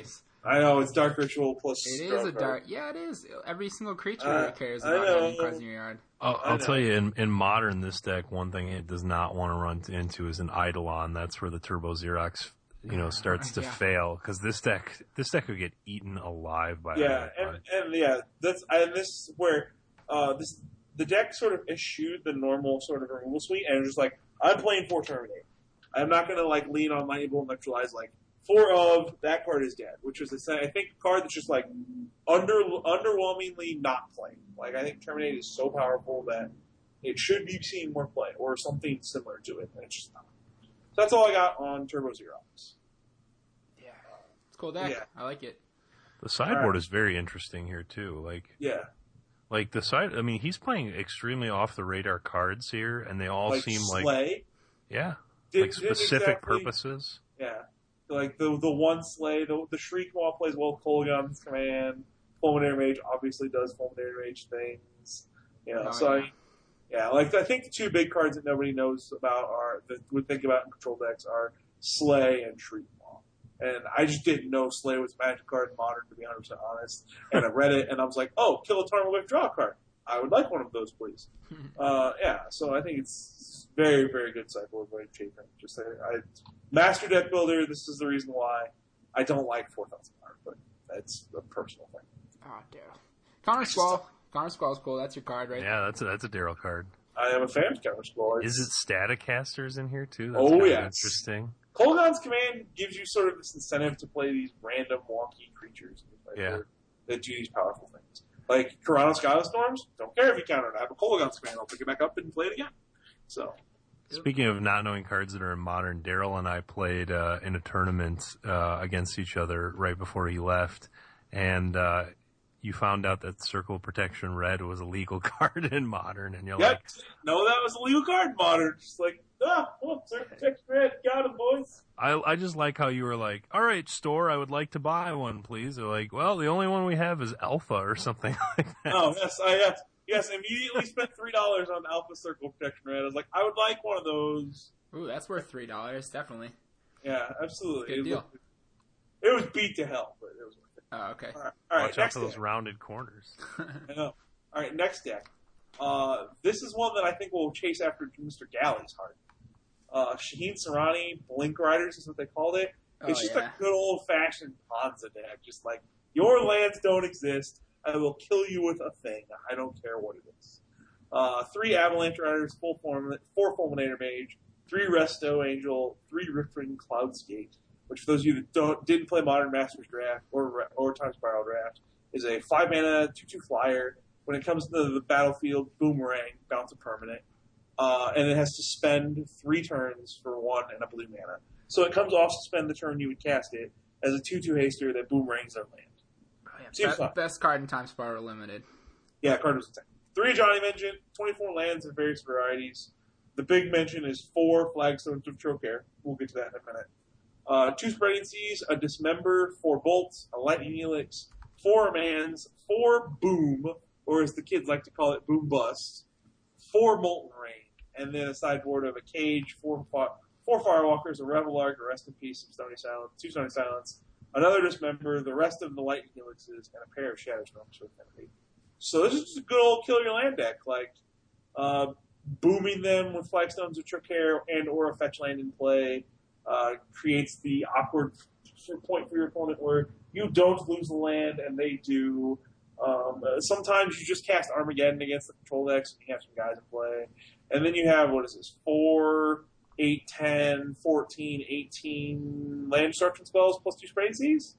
I know, it's Dark Ritual plus It is draw a card. dark. Yeah, it is. Every single creature Uh, cares I about know. having cards in your yard. I'll, I I'll know. tell you, in, in modern, this deck, one thing it does not want to run into is an Eidolon. That's where the Turbo Xerox, you know, starts to Yeah. fail because this deck, this deck could get eaten alive by Yeah, Eidolon. and, and yeah, that's and this is where uh, this the deck sort of eschewed the normal sort of removal suite, and it's just like I'm playing for Terminate. I'm not going to like lean on Lightning Bolt and Neutralize. Like four of that card is dead, which is a, I think a card that's just like under underwhelmingly not played. Like I think Terminate is so powerful that it should be seeing more play or something similar to it, and it's just not. So that's all I got on Turbo Xerox. Yeah, it's a cool deck. Yeah. I like it. The sideboard Alright. is very interesting here too. Like, Yeah, like the side. I mean, he's playing extremely off the radar cards here, and they all like seem Slay. like yeah, Did- like didn't specific exactly- purposes. Yeah, like the the one Slay, the the Shriek Wall plays well with Kolaghan's Command. Fulminary Mage obviously does Fulminary Mage things. You know, Oh, so yeah. I, yeah, like I think the two big cards that nobody knows about are that would think about in control decks are Slay and Shriek Wall. And I just didn't know Slay was a Magic card in Modern, to be one hundred percent honest. And I read it, and I was like, oh, kill a Tarmogoyf with draw a card. I would like one of those, please. uh, yeah, so I think it's very, very good sideboard by Chapin. Just say, I Master Deck Builder, this is the reason why I don't like four thousand art, but that's a personal thing. Oh, Daryl. Connor Squall. Connor Squall's cool. That's your card, right? Yeah, that's a, that's a Daryl card. I am a fan of Counter Squall. Is it Staticasters in here too? That's Oh, kinda yes. interesting. Kolaghan's Command gives you sort of this incentive to play these random wonky creatures like, Yeah. that do these powerful things. Like Toronto Skyline Storms, don't care if you counter it. I have a Kolaghan's Command. I'll pick it back up and play it again. So, Speaking of not knowing cards that are in Modern, Daryl and I played uh, in a tournament uh, against each other right before he left, and uh, you found out that Circle of Protection Red was a legal card in Modern, and you're yep. like, No, that was a legal card in Modern. Just like, ah, oh, sir, protect red. Got him, boys. I, I just like how you were like, all right, store, I would like to buy one, please. They're like, well, the only one we have is Alpha or something like that. Oh, yes, I yes. Yes, immediately spent three dollars on Alpha Circle Protection Red. I was like, I would like one of those. Ooh, that's worth three dollars, definitely. Yeah, absolutely. Good it, deal. Was, it was beat to hell, but it was worth it. Oh, okay. All right, all right Watch out next for those deck. rounded corners. I know. All right, next deck. Uh, this is one that I think will chase after Mister Galley's heart. Uh, Shaheen Sarani Blink Riders is what they called it. It's Oh, just yeah. a good old-fashioned Ponza deck. Just like, your lands don't exist. I will kill you with a thing. I don't care what it is. Uh, three Avalanche Riders, full form, four Fulminator Mage, three Resto Angel, three Riftring Cloudskate, which for those of you that don't, didn't play Modern Masters Draft or or Time Spiral Draft, is a five mana, two two flyer. When it comes to the battlefield, boomerang, bounce a permanent. Uh, and it has to spend three turns for one and a blue mana. So it comes off suspend the turn you would cast it as a two two haster that boomerangs their land. Oh, yeah. Seems Be- fun. best card in Time Spiral Limited. Yeah, card was attack. Three Johnny Mention, twenty-four lands of various varieties. The big mention is four Flagstones of Trocaire. We'll get to that in a minute. Uh, two Spreading Seas, a Dismember, four Bolts, a Lightning Helix, four Mans, four Boom, or as the kids like to call it, Boom Bust, four Molten Rain, and then a sideboard of a Cage, four fi- four Firewalkers, a Revelark, a Rest in Peace, some Stony Silence, two Stony Silence, another Dismember, the rest of the Lightning Helixes, and a pair of Shadow Storms for Affinity. So this is just a good old kill your land deck, like uh, booming them with Flagstones of Trocaire and or a fetch land in play uh, creates the awkward point for your opponent where you don't lose the land and they do. Um, uh, sometimes you just cast Armageddon against the control decks and you have some guys in play. And then you have, what is this, four, eight, ten, fourteen, eighteen land destruction spells plus two Spreading Seas.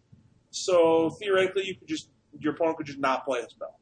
So theoretically you could just, your opponent could just not play a spell.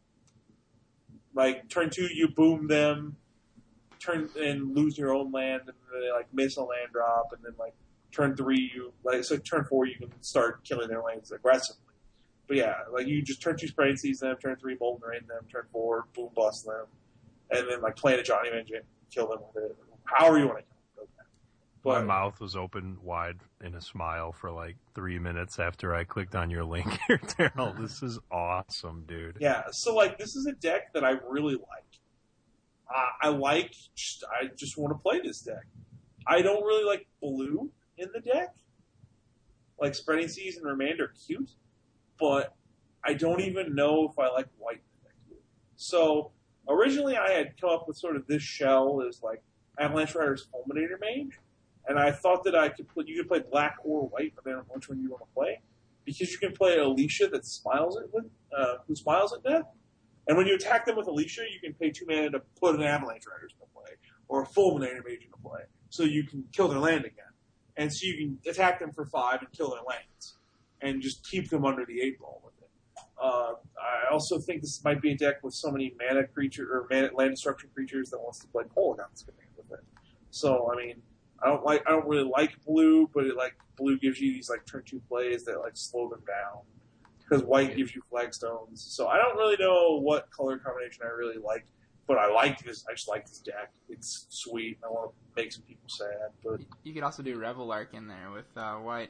Like, turn two, you boom them, turn and lose your own land, and then they, like, miss a land drop, and then, like, turn three, you, like, so turn four, you can start killing their lands aggressively. But yeah, like, you just turn two Spreading Seas them, turn three Molten Rain them, turn four, boom bust them, and then, like, plant a Johnny Engine, kill them with it. However you want to kill them. My But, mouth was open wide in a smile for like three minutes after I clicked on your link here, Daryl. This is awesome, dude. yeah, so, like, this is a deck that I really like. Uh, I like, just, I just want to play this deck. I don't really like blue in the deck. Like, Spreading Seas and Remand are cute, but I don't even know if I like white in the deck blue. So originally I had come up with sort of this shell as like Avalanche Rider's Fulminator Mage, and I thought that I could play, you could play black or white, depending on which one you want to play, because you can play Alicia that smiles at with, uh, who smiles at death, and when you attack them with Alicia, you can pay two mana to put an Avalanche Rider into play or a Fulminator Mage into play, so you can kill their land again, and so you can attack them for five and kill their lands, and just keep them under the eight ball with it. Uh, I also think this might be a deck with so many mana creature or mana, land destruction creatures that wants to play Kolaghan's Command with it. So I mean, I don't like I don't really like blue, but it, like blue gives you these like turn two plays that like slow them down because white gives you flagstones. So I don't really know what color combination I really like, but I like this. I just like this deck. It's sweet. I want to make some people sad, but You could also do Revelark in there with uh, white.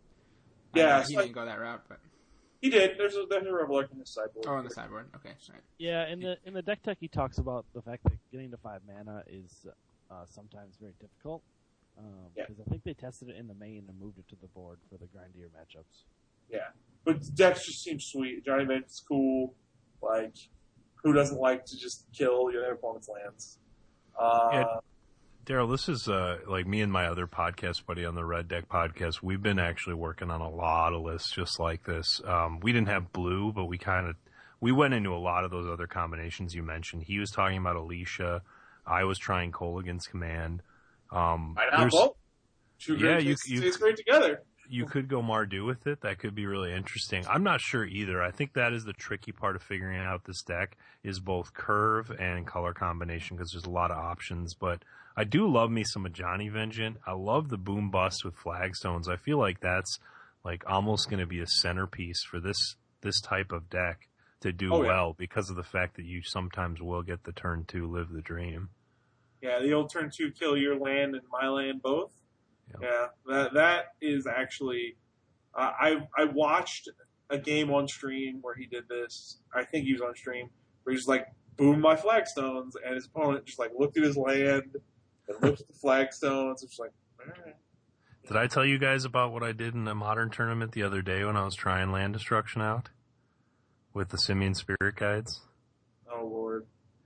Yeah, I know it's he like- didn't go that route, but he did. There's a there's a Revelark in his sideboard. oh, on the sideboard. Okay, right. Yeah, in the in the deck tech, he talks about the fact that getting to five mana is uh, sometimes very difficult. Um, Yeah. Because I think they tested it in the main and moved it to the board for the grindier matchups. Yeah, but decks just seem sweet. Johnny Bench's cool. Like, who doesn't like to just kill your opponent's lands? Uh, Yeah. Daryl, this is uh, like me and my other podcast buddy on the Red Deck podcast. We've been actually working on a lot of lists just like this. Um, we didn't have blue, but we kind of we went into a lot of those other combinations you mentioned. He was talking about Alicia. I was trying Kolaghan's Command. Um, Why not there's- both? Two Yeah, great you- things you- taste great together. You could go Mardu with it. That could be really interesting. I'm not sure either. I think that is the tricky part of figuring out this deck is both curve and color combination because there's a lot of options. But I do love me some Ajani Vengeant. I love the Boom Bust with Flagstones. I feel like that's like almost going to be a centerpiece for this this type of deck to do Oh, yeah. well because of the fact that you sometimes will get the turn two Live the Dream. Yeah, the old turn two kill your land and my land both. Yeah. Yeah, that that is actually. Uh, I I watched a game on stream where he did this. I think he was on stream where he's like, "Boom my flagstones," and his opponent just like looked at his land and looked at the flagstones. It's like, all right. Did I tell you guys about what I did in a modern tournament the other day when I was trying land destruction out with the Simian Spirit Guides? Oh Lord.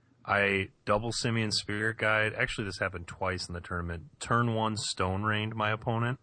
I double Simian Spirit Guide. Actually, this happened twice in the tournament. Turn one, Stone Rained my opponent.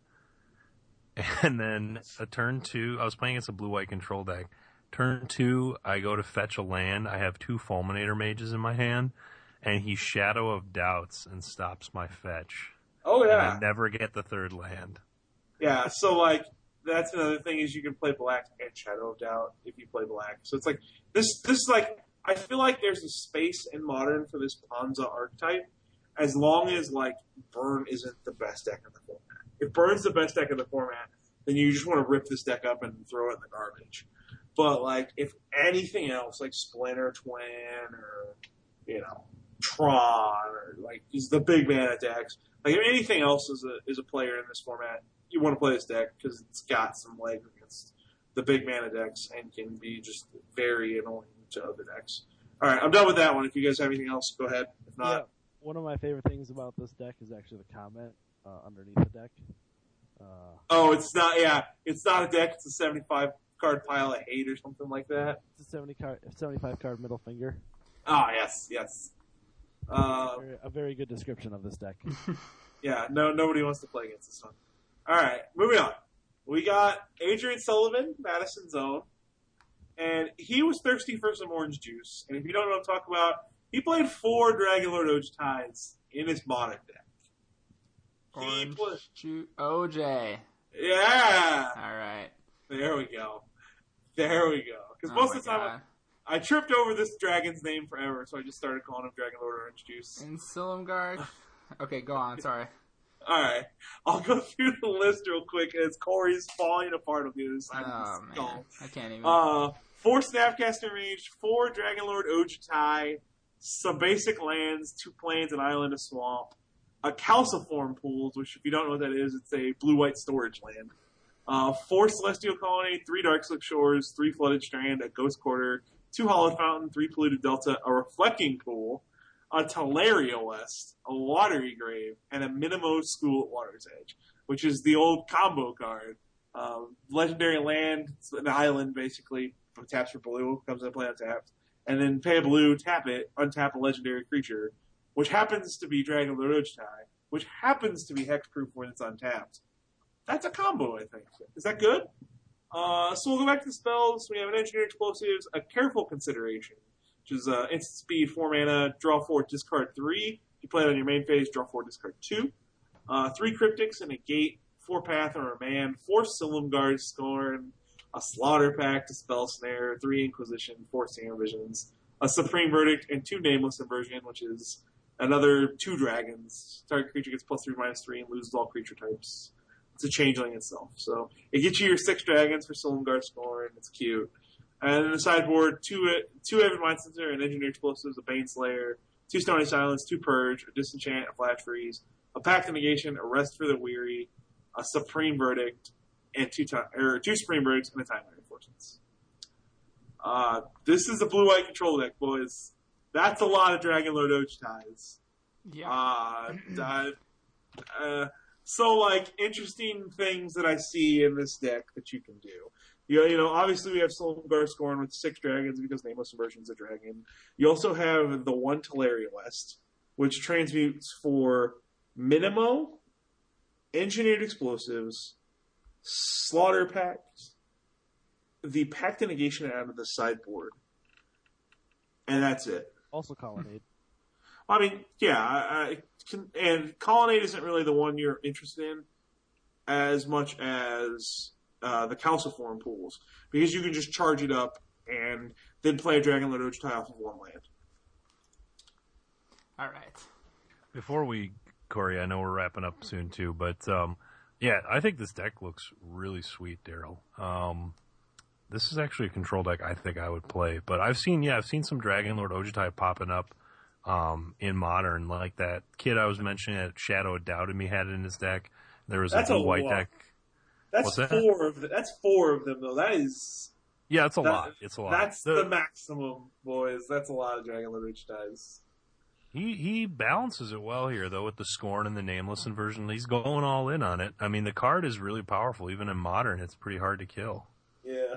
And then a turn two, I was playing against a blue-white control deck. Turn two, I go to fetch a land. I have two Fulminator Mages in my hand. And he Shadow of Doubts and stops my fetch. Oh And yeah. I never get the third land. Yeah, so like that's another thing is you can play black and Shadow of Doubt if you play black. So it's like this this like I feel like there's a space in modern for this Panza archetype as long as like Burn isn't the best deck in the format. If Burn's the best deck in the format, then you just want to rip this deck up and throw it in the garbage. But like if anything else like Splinter Twin or you know Tron or like is the big mana decks, like if anything else is a is a player in this format, you want to play this deck because it's got some legs against the big mana decks and can be just very annoying to other decks. All right, I'm done with that one. If you guys have anything else, go ahead. If not, Yeah, one of my favorite things about this deck is actually the comment uh, underneath the deck. Uh, oh, it's not. Yeah, it's not a deck. It's a seventy-five card pile of hate or something like that. it's a seventy card, seventy-five card middle finger. Ah, yes, yes. Uh, Very, a very good description of this deck. yeah, no, nobody wants to play against this one. All right, moving on. We got Adrian Sullivan, Madison's own, and he was thirsty for some orange juice. And if you don't know what I'm talking about, he played four Dragonlord Ojutais in his modern deck. He Orange played- Ju- O J. Yeah, All right. there we go. There we go. Because Oh most my of the time, God. I tripped over this dragon's name forever, so I just started calling him Dragonlord Orange Juice. In Silumgar. Okay, go on. Sorry. Alright, I'll go through the list real quick as Corey's falling apart on the other side Oh of this man, skull. I can't even. Uh, four Snapcaster Mage, four Dragonlord Ojutai, some basic lands, two plains, an island, a swamp, a Calciform Pools, which if you don't know what that is, it's a blue-white storage land. Uh, four Celestial Colony, three Darkslick Shores, three Flooded Strand, a Ghost Quarter, two Hollowed Fountain, three Polluted Delta, a Reflecting Pool, a Teleria West, a Watery Grave, and a Minimo School at Water's Edge, which is the old combo card Um, legendary land, it's an island basically, taps for blue, comes into play untapped. And then pay a blue, tap it, untap a legendary creature, which happens to be Dragon Lord Ojutai, which happens to be hexproof when it's untapped. That's a combo, I think. Is that good? Uh, so we'll go back to the spells. We have an Engineer Explosives, a Careful Consideration, which is uh, instant speed, four mana, draw four, discard three. If you play it on your main phase, draw four, discard two. Uh, three Cryptics and a Gate, four Path or a Man, four Silumgard Scorn, a Slaughter Pact, a Spell Snare, three Inquisition, four Singer Visions, a Supreme Verdict, and two Nameless Inversion, which is another two dragons. Target creature gets plus three, minus three, and loses all creature types. It's a changeling itself. So it gets you your six dragons for Silumgard Scorn. It's cute. And in the sideboard, two two Avid Mindcensor, an Engineered Explosives, a Baneslayer, two Stony Silence, two Purge, a Disenchant, a Flash Freeze, a Pact of Negation, a Rest for the Weary, a Supreme Verdict, and two time, or two Supreme Verdicts, and a Time Reinforcements. Uh, this is a blue-white control deck, boys. That's a lot of Dragon Lord Ojutais. Yeah. Uh, that, uh, so, like, interesting things that I see in this deck that you can do. You know, you know obviously we have Silumgar Scorn with six dragons because Nameless Inversion's a dragon. You also have the one Teleria West, which transmutes for Minimo, Engineered Explosives, Slaughter Pact, the Pact of Negation out of the sideboard. And that's it. Also Colonnade. I mean, yeah, I, I can, and Colonnade isn't really the one you're interested in as much as uh, the Calciform pools, because you can just charge it up and then play a Dragon Lord Ojutai off of one land. All right. Before we, Corey, I know we're wrapping up soon too, but um, yeah, I think this deck looks really sweet, Daryl. Um, this is actually a control deck I think I would play, but I've seen, yeah, I've seen some Dragon Lord Ojutai popping up um, in Modern, like that kid I was mentioning at Shadow of Doubt Me had it in his deck. There was That's a a blue white lot. deck. That's What's that? four of the, that's four of them though. That is Yeah, it's a that, lot. It's a lot. That's the, the maximum, boys. That's a lot of Dragon Lord Ojutais. He he balances it well here, though, with the Scorn and the Nameless Inversion. He's going all in on it. I mean, the card is really powerful. Even in Modern, it's pretty hard to kill. Yeah.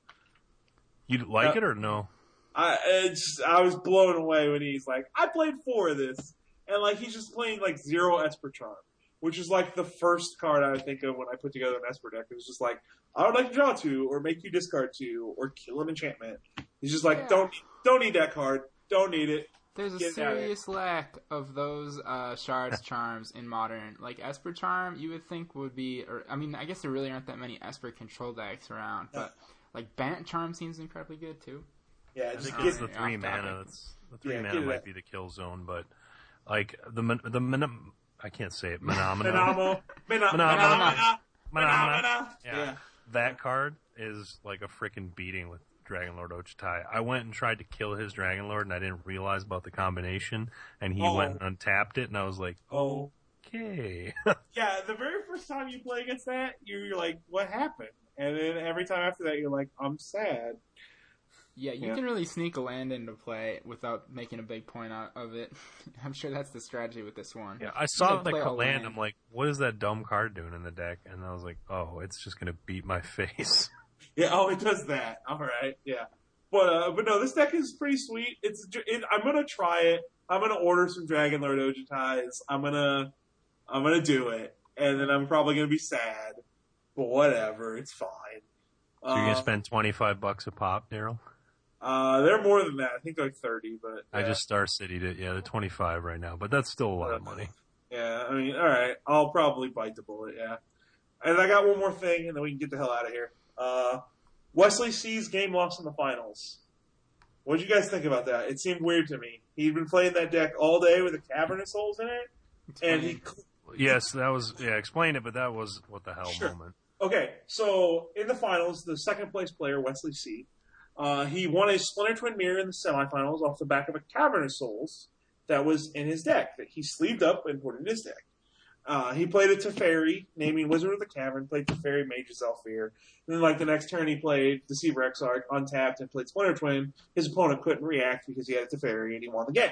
You like Uh, it or no? I it's, I was blown away when he's like, I played four of this, and like he's just playing like zero Esper Charm, which is like the first card I would think of when I put together an Esper deck. It was just like, I would like to draw two, or make you discard two, or kill an enchantment. He's just like, Yeah. don't don't need that card, don't need it. There's a Get out of serious lack of those uh, shards charms in Modern. Like Esper Charm, you would think would be, or I mean, I guess there really aren't that many Esper control decks around, but like Bant Charm seems incredibly good too. Yeah, I just think get it's the off three topic. mana. That's, the three Yeah, mana get it might out. be the kill zone, but like the mon- the mon- I can't say it. Menomina. Menamo, Mena, Phenomena. Mena, Phenomena. Mena. Yeah. Yeah. That card is like a freaking beating with Dragon Lord Ojutai. I went and tried to kill his Dragon Lord, and I didn't realize about the combination, and he Oh. went and untapped it, and I was like, Oh. okay. Yeah, the very first time you play against that, you're like, what happened? And then every time after that, you're like, I'm sad. Yeah, you Yeah. can really sneak a land into play without making a big point out of it. I'm sure that's the strategy with this one. Yeah, I You saw can the play a land. land. I'm like, what is that dumb card doing in the deck? And I was like, oh, it's just gonna beat my face. Yeah, oh, it does that. All right, yeah. But uh, but no, this deck is pretty sweet. It's it, I'm gonna try it. I'm gonna order some Dragon Lord Ojutais. I'm gonna I'm gonna do it, and then I'm probably gonna be sad. But whatever, it's fine. So you're gonna Uh, spend twenty-five bucks a pop, Daryl? Uh, they're more than that. I think they're like thirty, but I yeah. just Star City'd it. Yeah, they're twenty-five right now, but that's still a lot of money. Yeah, I mean, all right, I'll probably bite the bullet. Yeah, and I got one more thing, and then we can get the hell out of here. Uh, Wesley C's game loss in the finals. What did you guys think about that? It seemed weird to me. He'd been playing that deck all day with the Cavernous Souls in it, It's and funny. he Yes, that was yeah. Explain it, but that was what the hell Sure. moment. Okay, so in the finals, the second place player, Wesley C, uh, he won a Splinter Twin Mirror in the semifinals off the back of a Cavernous Souls that was in his deck, that he sleeved up and put in his deck. Uh, he played a Teferi, naming Wizard of the Cavern, played Teferi, Mage of Zhalfir. And then, like, the next turn he played Deceiver Exarch, untapped, and played Splinter Twin. His opponent couldn't react because he had a Teferi, and he won the game.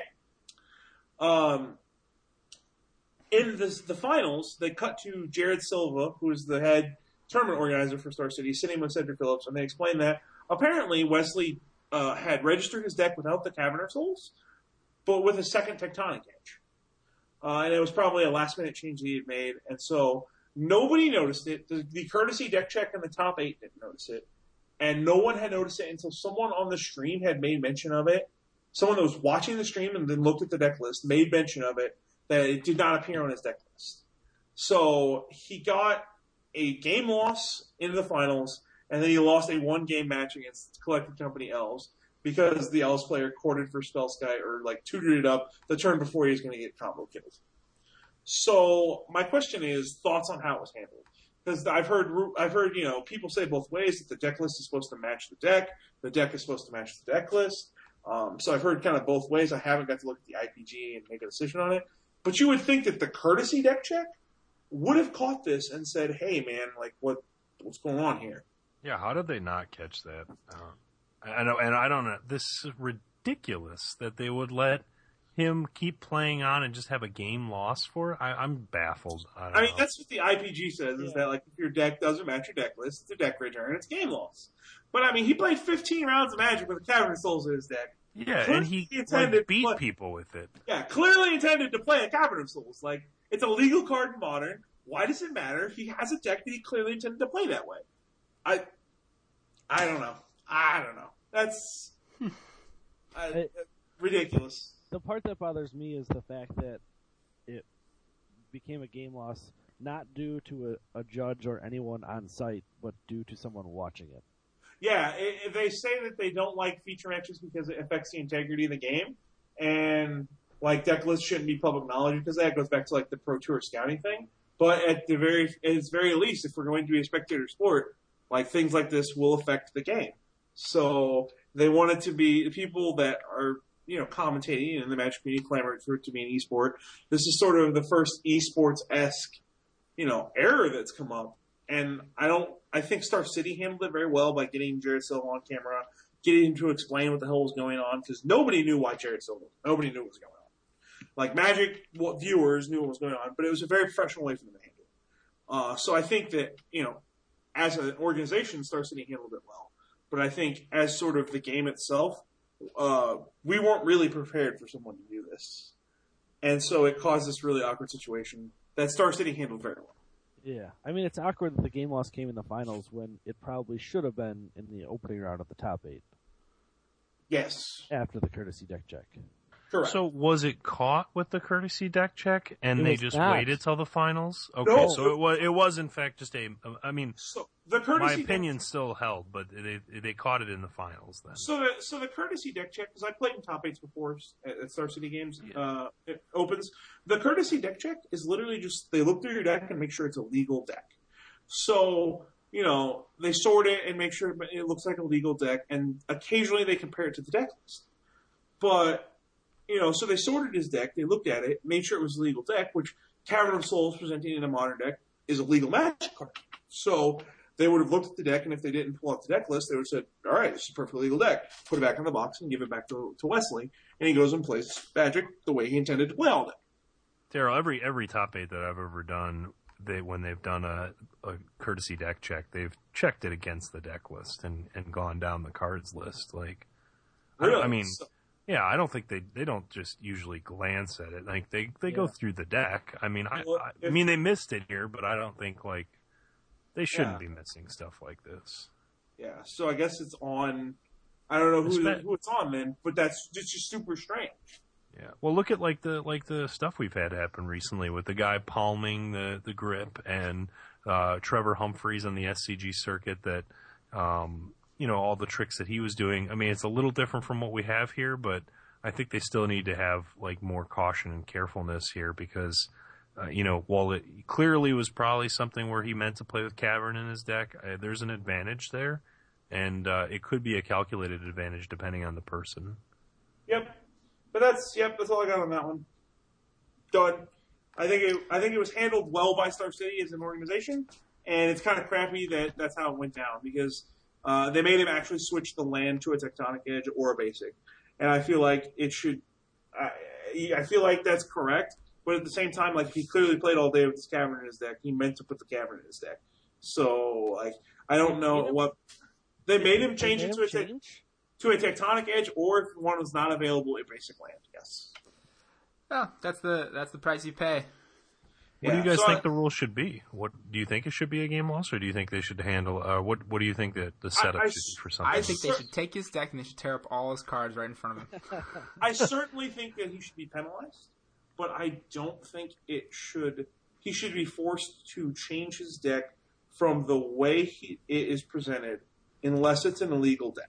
Um... In this, the finals, they cut to Jared Silva, who is the head tournament organizer for Star City, sitting with Cedric Phillips, and they explained that apparently Wesley uh, had registered his deck without the Cavern of Souls, but with a second Tectonic Edge. Uh, and it was probably a last-minute change that he had made, and so nobody noticed it. The, the courtesy deck check in the top eight didn't notice it, and no one had noticed it until someone on the stream had made mention of it. Someone that was watching the stream and then looked at the deck list made mention of it, that it did not appear on his deck list. So he got a game loss in the finals, and then he lost a one-game match against Collected Company Elves because the Elves player courted for Spell Sky or like tutored it up the turn before he was going to get combo killed. So my question is thoughts on how it was handled. Because I've heard, I've heard, you know, people say both ways that the deck list is supposed to match the deck, the deck is supposed to match the deck list. Um, so I've heard kind of both ways. I haven't got to look at the I P G and make a decision on it. But you would think that the courtesy deck check would have caught this and said, "Hey, man, like what, what's going on here?" Yeah, how did they not catch that? Uh, I know, and I don't know. This is ridiculous that they would let him keep playing on and just have a game loss for it. I, I'm baffled. I, don't I mean, know. that's what the I P G says, is Yeah. that like if your deck doesn't match your deck list, it's a deck return, it's game loss. But I mean, he played fifteen rounds of Magic with a Cavern of Souls in his deck. Yeah, Clearly and he intended like, beat play- people with it. Yeah, clearly intended to play a Cavern of Souls. Like, it's a legal card in Modern. Why does it matter? He has a deck that he clearly intended to play that way. I, I don't know. I don't know. That's I, It- ridiculous. The part that bothers me is the fact that it became a game loss not due to a, a judge or anyone on site, but due to someone watching it. Yeah, it, it- they say that they don't like feature matches because it affects the integrity of the game, and like deck lists shouldn't be public knowledge because that goes back to like the Pro Tour scouting thing. But at the very, at its very least, if we're going to be a spectator sport, like things like this will affect the game. So they want it to be the people that are, you know, commentating in the Magic community clamoring for it to be an esport. This is sort of the first esports-esque, you know, error that's come up. And I don't, I think Star City handled it very well by getting Jared Silva on camera, getting him to explain what the hell was going on, because nobody knew why Jared Silva, nobody knew what was going on. Like Magic what viewers knew what was going on, but it was a very professional way for them to handle it. Uh, so I think that, you know, as an organization, Star City handled it well. But I think as sort of the game itself, uh, we weren't really prepared for someone to do this. And so it caused this really awkward situation that Star City handled very well. Yeah, I mean, it's awkward that the game loss came in the finals when it probably should have been in the opening round of the top eight Yes, after the courtesy deck check. correct. So was it caught with the courtesy deck check, and It they was just not. waited till the finals? Okay, No. so it was it was in fact just a. I mean, so the my courtesy opinion still held, but they they caught it in the finals then. So the so the courtesy deck check, because I played in top eights before at, at Star City games, Yeah. uh, it opens. The courtesy deck check is literally just they look through your deck and make sure it's a legal deck. So you know they sort it and make sure it looks like a legal deck, and occasionally they compare it to the deck list. But you know, so they sorted his deck, they looked at it, made sure it was a legal deck, which Cavern of Souls presenting in a modern deck is a legal Magic card. So they would have looked at the deck, and if they didn't pull out the deck list, they would have said, all right, this is a perfectly legal deck. Put it back in the box and give it back to, to Wesley. And he goes and plays Magic the way he intended to play all day. Daryl, every every top eight that I've ever done, they when they've done a, a courtesy deck check, they've checked it against the deck list and, and gone down the cards list. Like, I, Really? I mean, So- yeah, I don't think they they don't just usually glance at it. Like they, they go Yeah. through the deck. I mean, I, Well, I, I if- mean they missed it here, but I don't think like they shouldn't Yeah. be missing stuff like this. yeah, so I guess it's on. I don't know who, Espe- who it's on then, but that's just, just super strange. Yeah. Well, look at like the like the stuff we've had happen recently with the guy palming the the grip and uh, Trevor Humphreys on the S C G circuit. That um, you know all the tricks that he was doing. I mean, it's a little different from what we have here, but I think they still need to have like more caution and carefulness here because uh, you know while it clearly was probably something where he meant to play with Cavern in his deck, uh, there's an advantage there, and uh, it could be a calculated advantage depending on the person. Yep. But that's yep, that's all I got on that one. Done. I think it I think it was handled well by Star City as an organization, and it's kind of crappy that that's how it went down because uh, they made him actually switch the land to a Tectonic Edge or a basic, and I feel like it should. I, I feel like that's correct, but at the same time, like he clearly played all day with his Cavern in his deck. He meant to put the Cavern in his deck, So, like, I don't know what they made him change it to a te- to a tectonic edge, or if one was not available, a basic land. Yes. Oh, that's the that's the price you pay. What Yeah, do you guys so think I, the rules should be? What do you think it should be a game loss, or do you think they should handle? Uh, what What do you think that the setup I, I, should be for something? I think they should take his deck and they should tear up all his cards right in front of him. I certainly think that he should be penalized, but I don't think it should. He should be forced to change his deck from the way he, it is presented, unless it's an illegal deck.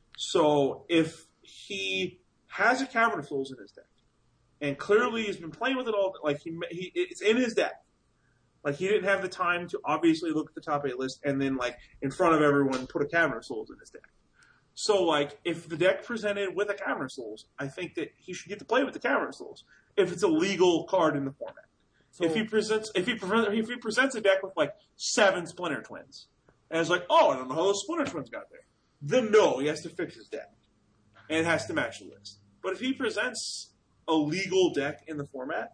So if he has a Cavern of Souls in his deck, and clearly he's been playing with it all, like he, he it's in his deck. Like he didn't have the time to obviously look at the top eight list and then like in front of everyone put a Cavern of Souls in his deck. So like if the deck presented with a Cavern of Souls, I think that he should get to play with the Cavern of Souls if it's a legal card in the format. So, if he presents if he pre- if he presents a deck with like seven Splinter Twins, and it's like, oh, I don't know how those Splinter Twins got there, then no, he has to fix his deck and it has to match the list. But if he presents a legal deck in the format,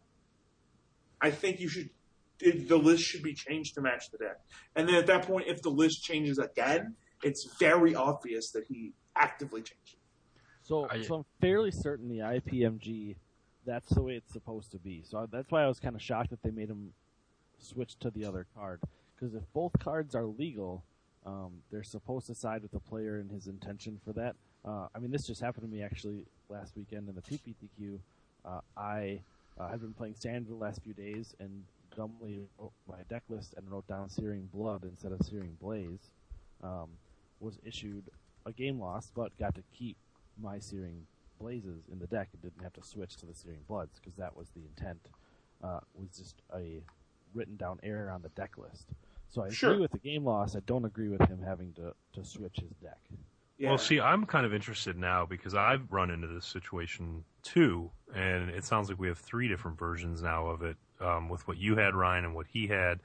I think you should it, the list should be changed to match the deck. And then at that point, if the list changes again, it's very obvious that he actively changed it. So, I, so I'm fairly certain the I P M G, that's the way it's supposed to be. So that's why I was kind of shocked that they made him switch to the other card. Because if both cards are legal, um, they're supposed to side with the player and his intention for that. Uh, I mean, this just happened to me actually last weekend in the P P T Q. Uh, I uh, had been playing Standard the last few days and dumbly wrote my deck list and wrote down Searing Blood instead of Searing Blaze. Um, was issued a game loss, but got to keep my Searing Blazes in the deck and didn't have to switch to the Searing Bloods because that was the intent. Uh, was just a written down error on the deck list. So I Sure. agree with the game loss. I don't agree with him having to, to switch his deck. Yeah. Well, see, I'm kind of interested now because I've run into this situation too, and it sounds like we have three different versions now of it, um, with what you had, Ryan, and what he had.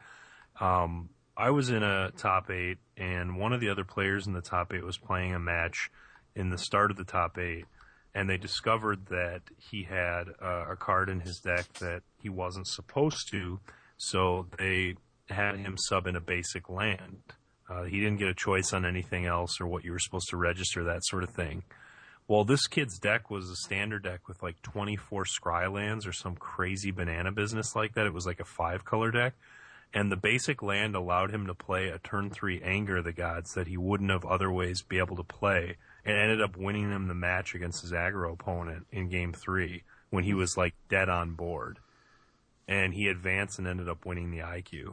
Um, I was in a top eight, and one of the other players in the top eight was playing a match in the start of the top eight, and they discovered that he had uh, a card in his deck that he wasn't supposed to, so they had him sub in a basic land. Uh, he didn't get a choice on anything else or what you were supposed to register, that sort of thing. Well, this kid's deck was a standard deck with like twenty-four Scry lands or some crazy banana business like that. It was like a five-color deck. And the basic land allowed him to play a turn three Anger of the Gods that he wouldn't have otherwise be able to play, and ended up winning him the match against his aggro opponent in game three when he was like dead on board. And he advanced and ended up winning the I Q.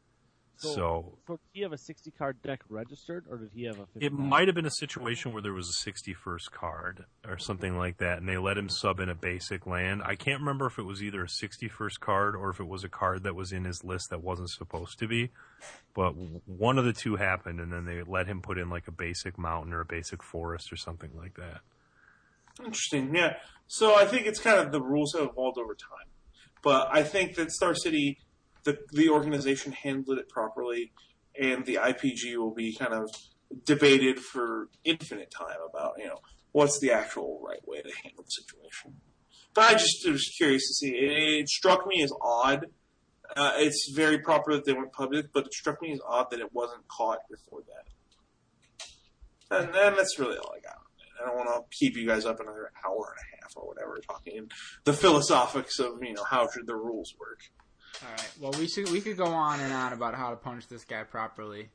So, So, so did he have a sixty card deck registered, or did he have a fifty? it might have been a situation where there was a sixty-first card or something like that, and they let him sub in a basic land. I can't remember if it was either a sixty-first card or if it was a card that was in his list that wasn't supposed to be. But one of the two happened, and then they let him put in like a basic mountain or a basic forest or something like that. Interesting, yeah. So I think it's kind of the rules have evolved over time. But I think that Star City, the the organization handled it properly, and the I P G will be kind of debated for infinite time about, you know, what's the actual right way to handle the situation. But I just was curious to see. It, it struck me as odd. Uh, it's very proper that they went public, but it struck me as odd that it wasn't caught before that. And, and that's really all I got. I don't want to keep you guys up another hour and a half or whatever talking the philosophics of, you know, how should the rules work. All right. Well, we should we could go on and on about how to punish this guy properly.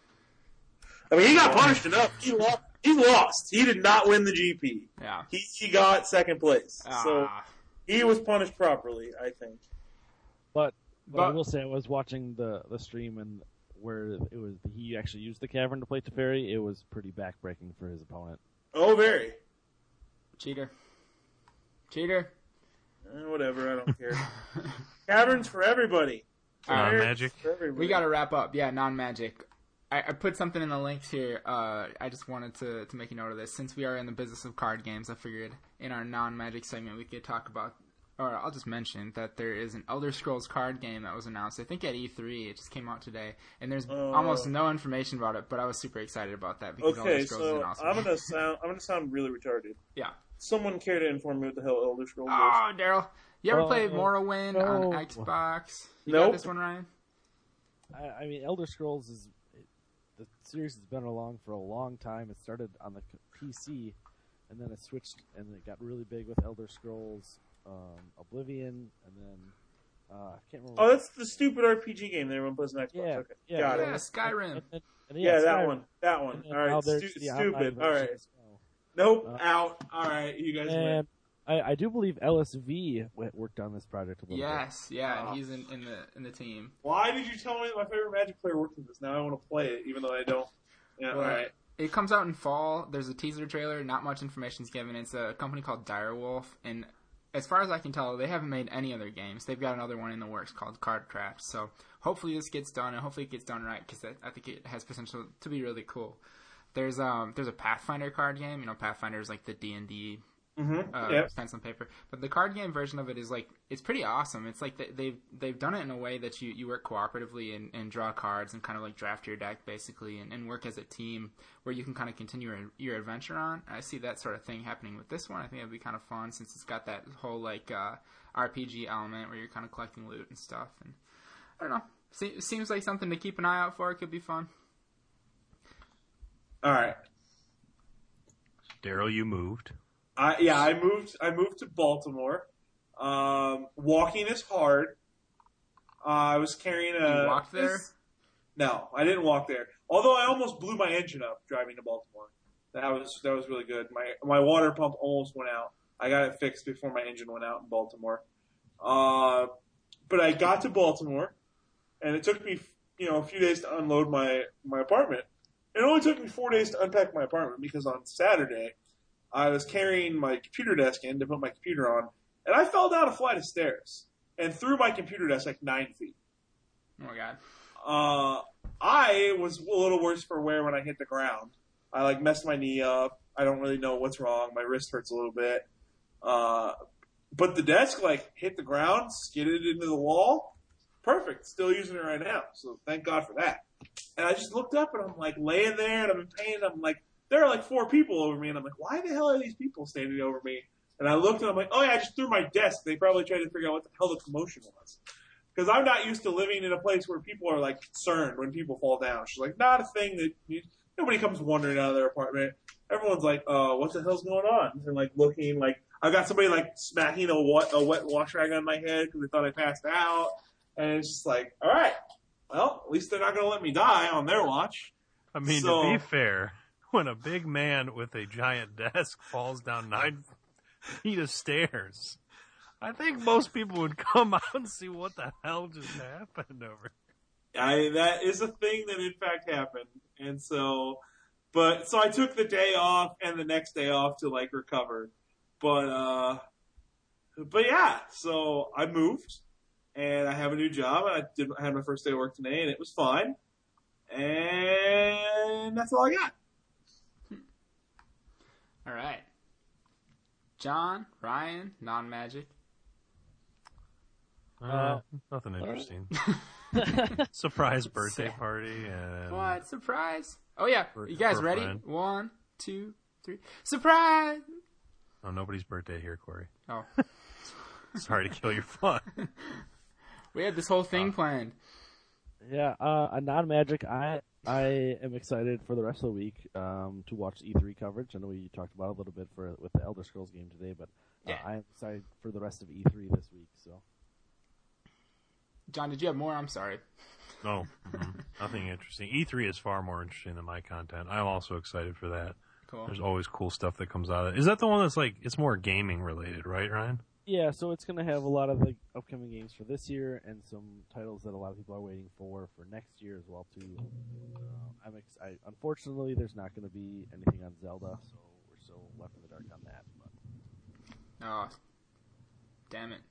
I mean, he got punished enough. He lost. He lost. He did not win the G P. Yeah. He he got second place. So Ah. he was punished properly, I think. But, but, But- I will say I was watching the, the stream and where it was he actually used the cavern to play Teferi. It was pretty backbreaking for his opponent. Oh, very. Cheater. Cheater. Eh, whatever. I don't care. Caverns for everybody. All right. Non-magic? For everybody. We got to wrap up. Yeah, non-magic. I, I put something in the links here. Uh, I just wanted to, to make a note of this. Since we are in the business of card games, I figured in our non-magic segment we could talk about, or I'll just mention that there is an Elder Scrolls card game that was announced, I think at E three. It just came out today. And there's Uh, almost no information about it, but I was super excited about that because Okay, Elder Scrolls is so an awesome I'm game. gonna sound I'm gonna sound really retarded. Yeah. Someone care to inform me what the hell Elder Scrolls is? Oh, Daryl. You ever Oh, played Morrowind no. on Xbox? You Nope. got this one, Ryan? I, I mean, Elder Scrolls is the series has been along for a long time. It started on the P C, and then it switched, and it got really big with Elder Scrolls um, Oblivion, and then uh, I can't remember. Oh, that's the stupid R P G game that everyone plays on Xbox. Yeah, okay. yeah, Got Yeah, it. Skyrim. And, and, and Yeah, that Skyrim. one. That one. And then All now right, there's stu- the online stupid. All version right. as well. Nope, Uh, out. All right, you guys win. And I, I do believe L S V w- worked on this project a little Yes, yeah, Oh. and he's in, in the in the team. Why did you tell me that my favorite Magic player worked in this? Now I want to play it, even though I don't. Yeah, Well, all right. It comes out in fall. There's a teaser trailer. Not much information's given. It's a company called Direwolf, and as far as I can tell, they haven't made any other games. They've got another one in the works called Cardcraft. So hopefully this gets done, and hopefully it gets done right, because I think it has potential to be really cool. There's um there's a Pathfinder card game. You know, Pathfinder is like the D and D Mm-hmm. uh, Yep. pencil and paper. But the card game version of it is like, it's pretty awesome. It's like they, they've they've done it in a way that you, you work cooperatively and, and draw cards and kind of like draft your deck basically and, and work as a team where you can kind of continue your, your adventure on. I see that sort of thing happening with this one. I think it'd be kind of fun since it's got that whole like uh, R P G element where you're kind of collecting loot and stuff. And I don't know. Se- seems like something to keep an eye out for. It could be fun. All right. Daryl, you moved. I yeah, I moved. I moved to Baltimore. Um, walking is hard. Uh, I was carrying a. You walked there? No, I didn't walk there. Although I almost blew my engine up driving to Baltimore. That was that was really good. My my water pump almost went out. I got it fixed before my engine went out in Baltimore. Uh, but I got to Baltimore, and it took me you know a few days to unload my my apartment. It only took me four days to unpack my apartment because on Saturday I was carrying my computer desk in to put my computer on, and I fell down a flight of stairs and threw my computer desk like nine feet. Oh my god. Uh, I was a little worse for wear when I hit the ground. I like messed my knee up. I don't really know what's wrong. My wrist hurts a little bit. Uh, but the desk like hit the ground, skidded into the wall. Perfect. Still using it right now. So thank God for that. And I just looked up and I'm like laying there and I'm in pain. I'm like, there are like four people over me. And I'm like, why the hell are these people standing over me? And I looked and I'm like, oh yeah, I just threw my desk. They probably tried to figure out what the hell the commotion was. Because I'm not used to living in a place where people are like concerned when people fall down. She's like, not a thing that you, nobody comes wandering out of their apartment. Everyone's like, uh, what the hell's going on? They're like looking like, I got somebody like smacking a wet, a wet wash rag on my head because they thought I passed out. And it's just like, all right, well, at least they're not going to let me die on their watch. I mean, So- to be fair, when a big man with a giant desk falls down nine feet of stairs, I think most people would come out and see what the hell just happened over. I, that is a thing that in fact happened. And so, but, so I took the day off and the next day off to like recover. But, uh, but yeah, so I moved and I have a new job. I did, I had my first day of work today and it was fine. And that's all I got. All right. John, Ryan, non-magic. Uh, nothing interesting. Surprise birthday party and What? Surprise. Oh, yeah. For- You guys for a ready? friend. One, two, three. Surprise! Oh, nobody's birthday here, Corey. Oh. Sorry to kill your fun. We had this whole thing planned. Yeah, uh, a non-magic. I I am excited for the rest of the week um, to watch E three coverage. I know we talked about it a little bit for with the Elder Scrolls game today, but uh, Yeah. I'm excited for the rest of E three this week. So John, did you have more? I'm sorry. No, mm-mm. Nothing interesting. E three is far more interesting than my content. I'm also excited for that. Cool. There's always cool stuff that comes out of it. Is that the one that's like, it's more gaming related, right, Ryan? yeah, so it's going to have a lot of the upcoming games for this year and some titles that a lot of people are waiting for for next year as well too. Uh, I'm ex- I, unfortunately, there's not going to be anything on Zelda, so we're still left in the dark on that. But Oh, damn it.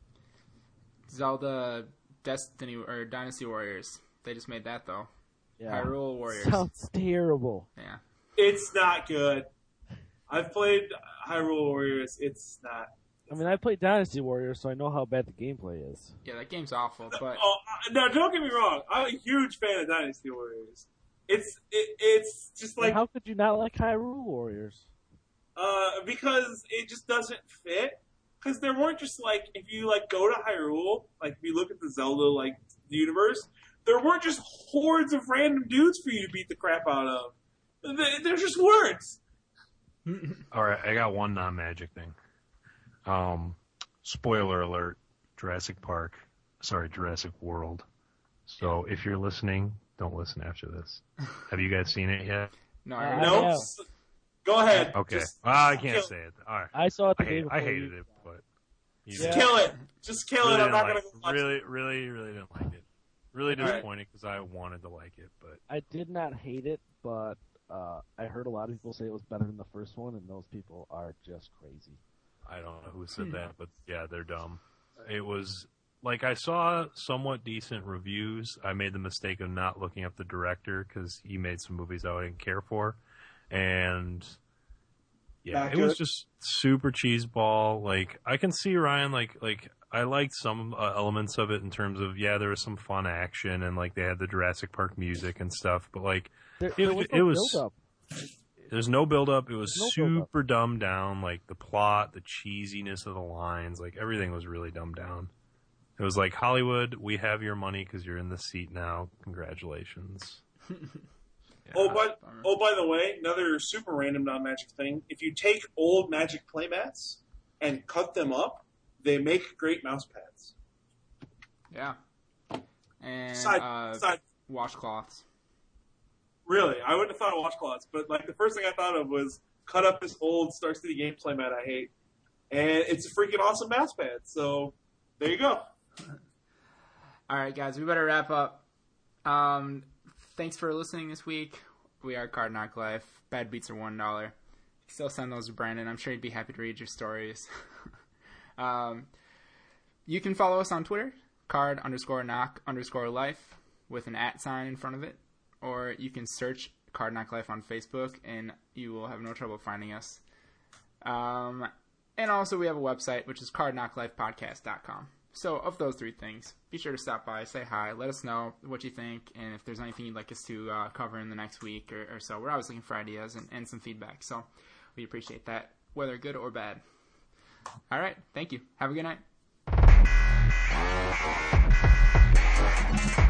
Zelda Destiny or Dynasty Warriors. They just made that though. yeah, Hyrule Warriors. sounds terrible. Yeah. It's not good. I've played Hyrule Warriors. It's not. I mean, I played Dynasty Warriors, so I know how bad the gameplay is. Yeah, that game's awful, but Oh, no, don't get me wrong. I'm a huge fan of Dynasty Warriors. It's it, it's just Like, like how could you not like Hyrule Warriors? uh because it just doesn't fit. Because there weren't just like if you like go to Hyrule, like if you look at the Zelda like universe, there weren't just hordes of random dudes for you to beat the crap out of. They're just words. All right, I got one non-magic thing. Um, spoiler alert: Jurassic Park. Sorry, Jurassic World. So if you're listening, don't listen after this. Have you guys seen it yet? No, Uh, I Nope. Yeah. Go ahead. Okay. Just Well, I kill- can't say it. All right. I saw it the I, day hate, before I hated you. it, but you Just Yeah. did. kill it. Just kill Really it. I'm didn't not like going to it. watch Really, really, really didn't like it. Really All right. disappointed because I wanted to like it, but I did not hate it, but uh, I heard a lot of people say it was better than the first one, and those people are just crazy. I don't know who said that, but yeah, they're dumb. It was like I saw somewhat decent reviews. I made the mistake of not looking up the director because he made some movies I didn't care for, and yeah, Not it was good. just super cheeseball. Like I can see Ryan, like like I liked some uh, elements of it in terms of yeah, there was some fun action and like they had the Jurassic Park music and stuff, but like There, It- there was no it was- build-up. there's no build up. It was No build-up. super dumbed down. Like the plot, the cheesiness of the lines, like everything was really dumbed down. It was like Hollywood, we have your money because you're in the seat now. Congratulations. Yeah. Oh, but Bummer. oh, by the way, another super random non-magic thing. If you take old magic playmats and cut them up, they make great mouse pads. Yeah. And Side, uh, side, washcloths. really, I wouldn't have thought of washcloths, but like the first thing I thought of was cut up this old Star City game playmat I hate, and it's a freaking awesome mouse pad. So there you go. All right, guys, we better wrap up. Um, thanks for listening this week. We are Card Knock Life. Bad beats are one dollar. Still send those to Brandon. I'm sure he'd be happy to read your stories. um, you can follow us on Twitter, card underscore knock underscore life with an at sign in front of it, or you can search Card Knock Life on Facebook, and you will have no trouble finding us. Um, and also we have a website, which is card knock life podcast dot com. So of those three things, be sure to stop by, say hi, let us know what you think, and if there's anything you'd like us to uh, cover in the next week or, or so. We're always looking for ideas and, and some feedback, so we appreciate that, whether good or bad. All right, thank you. Have a good night.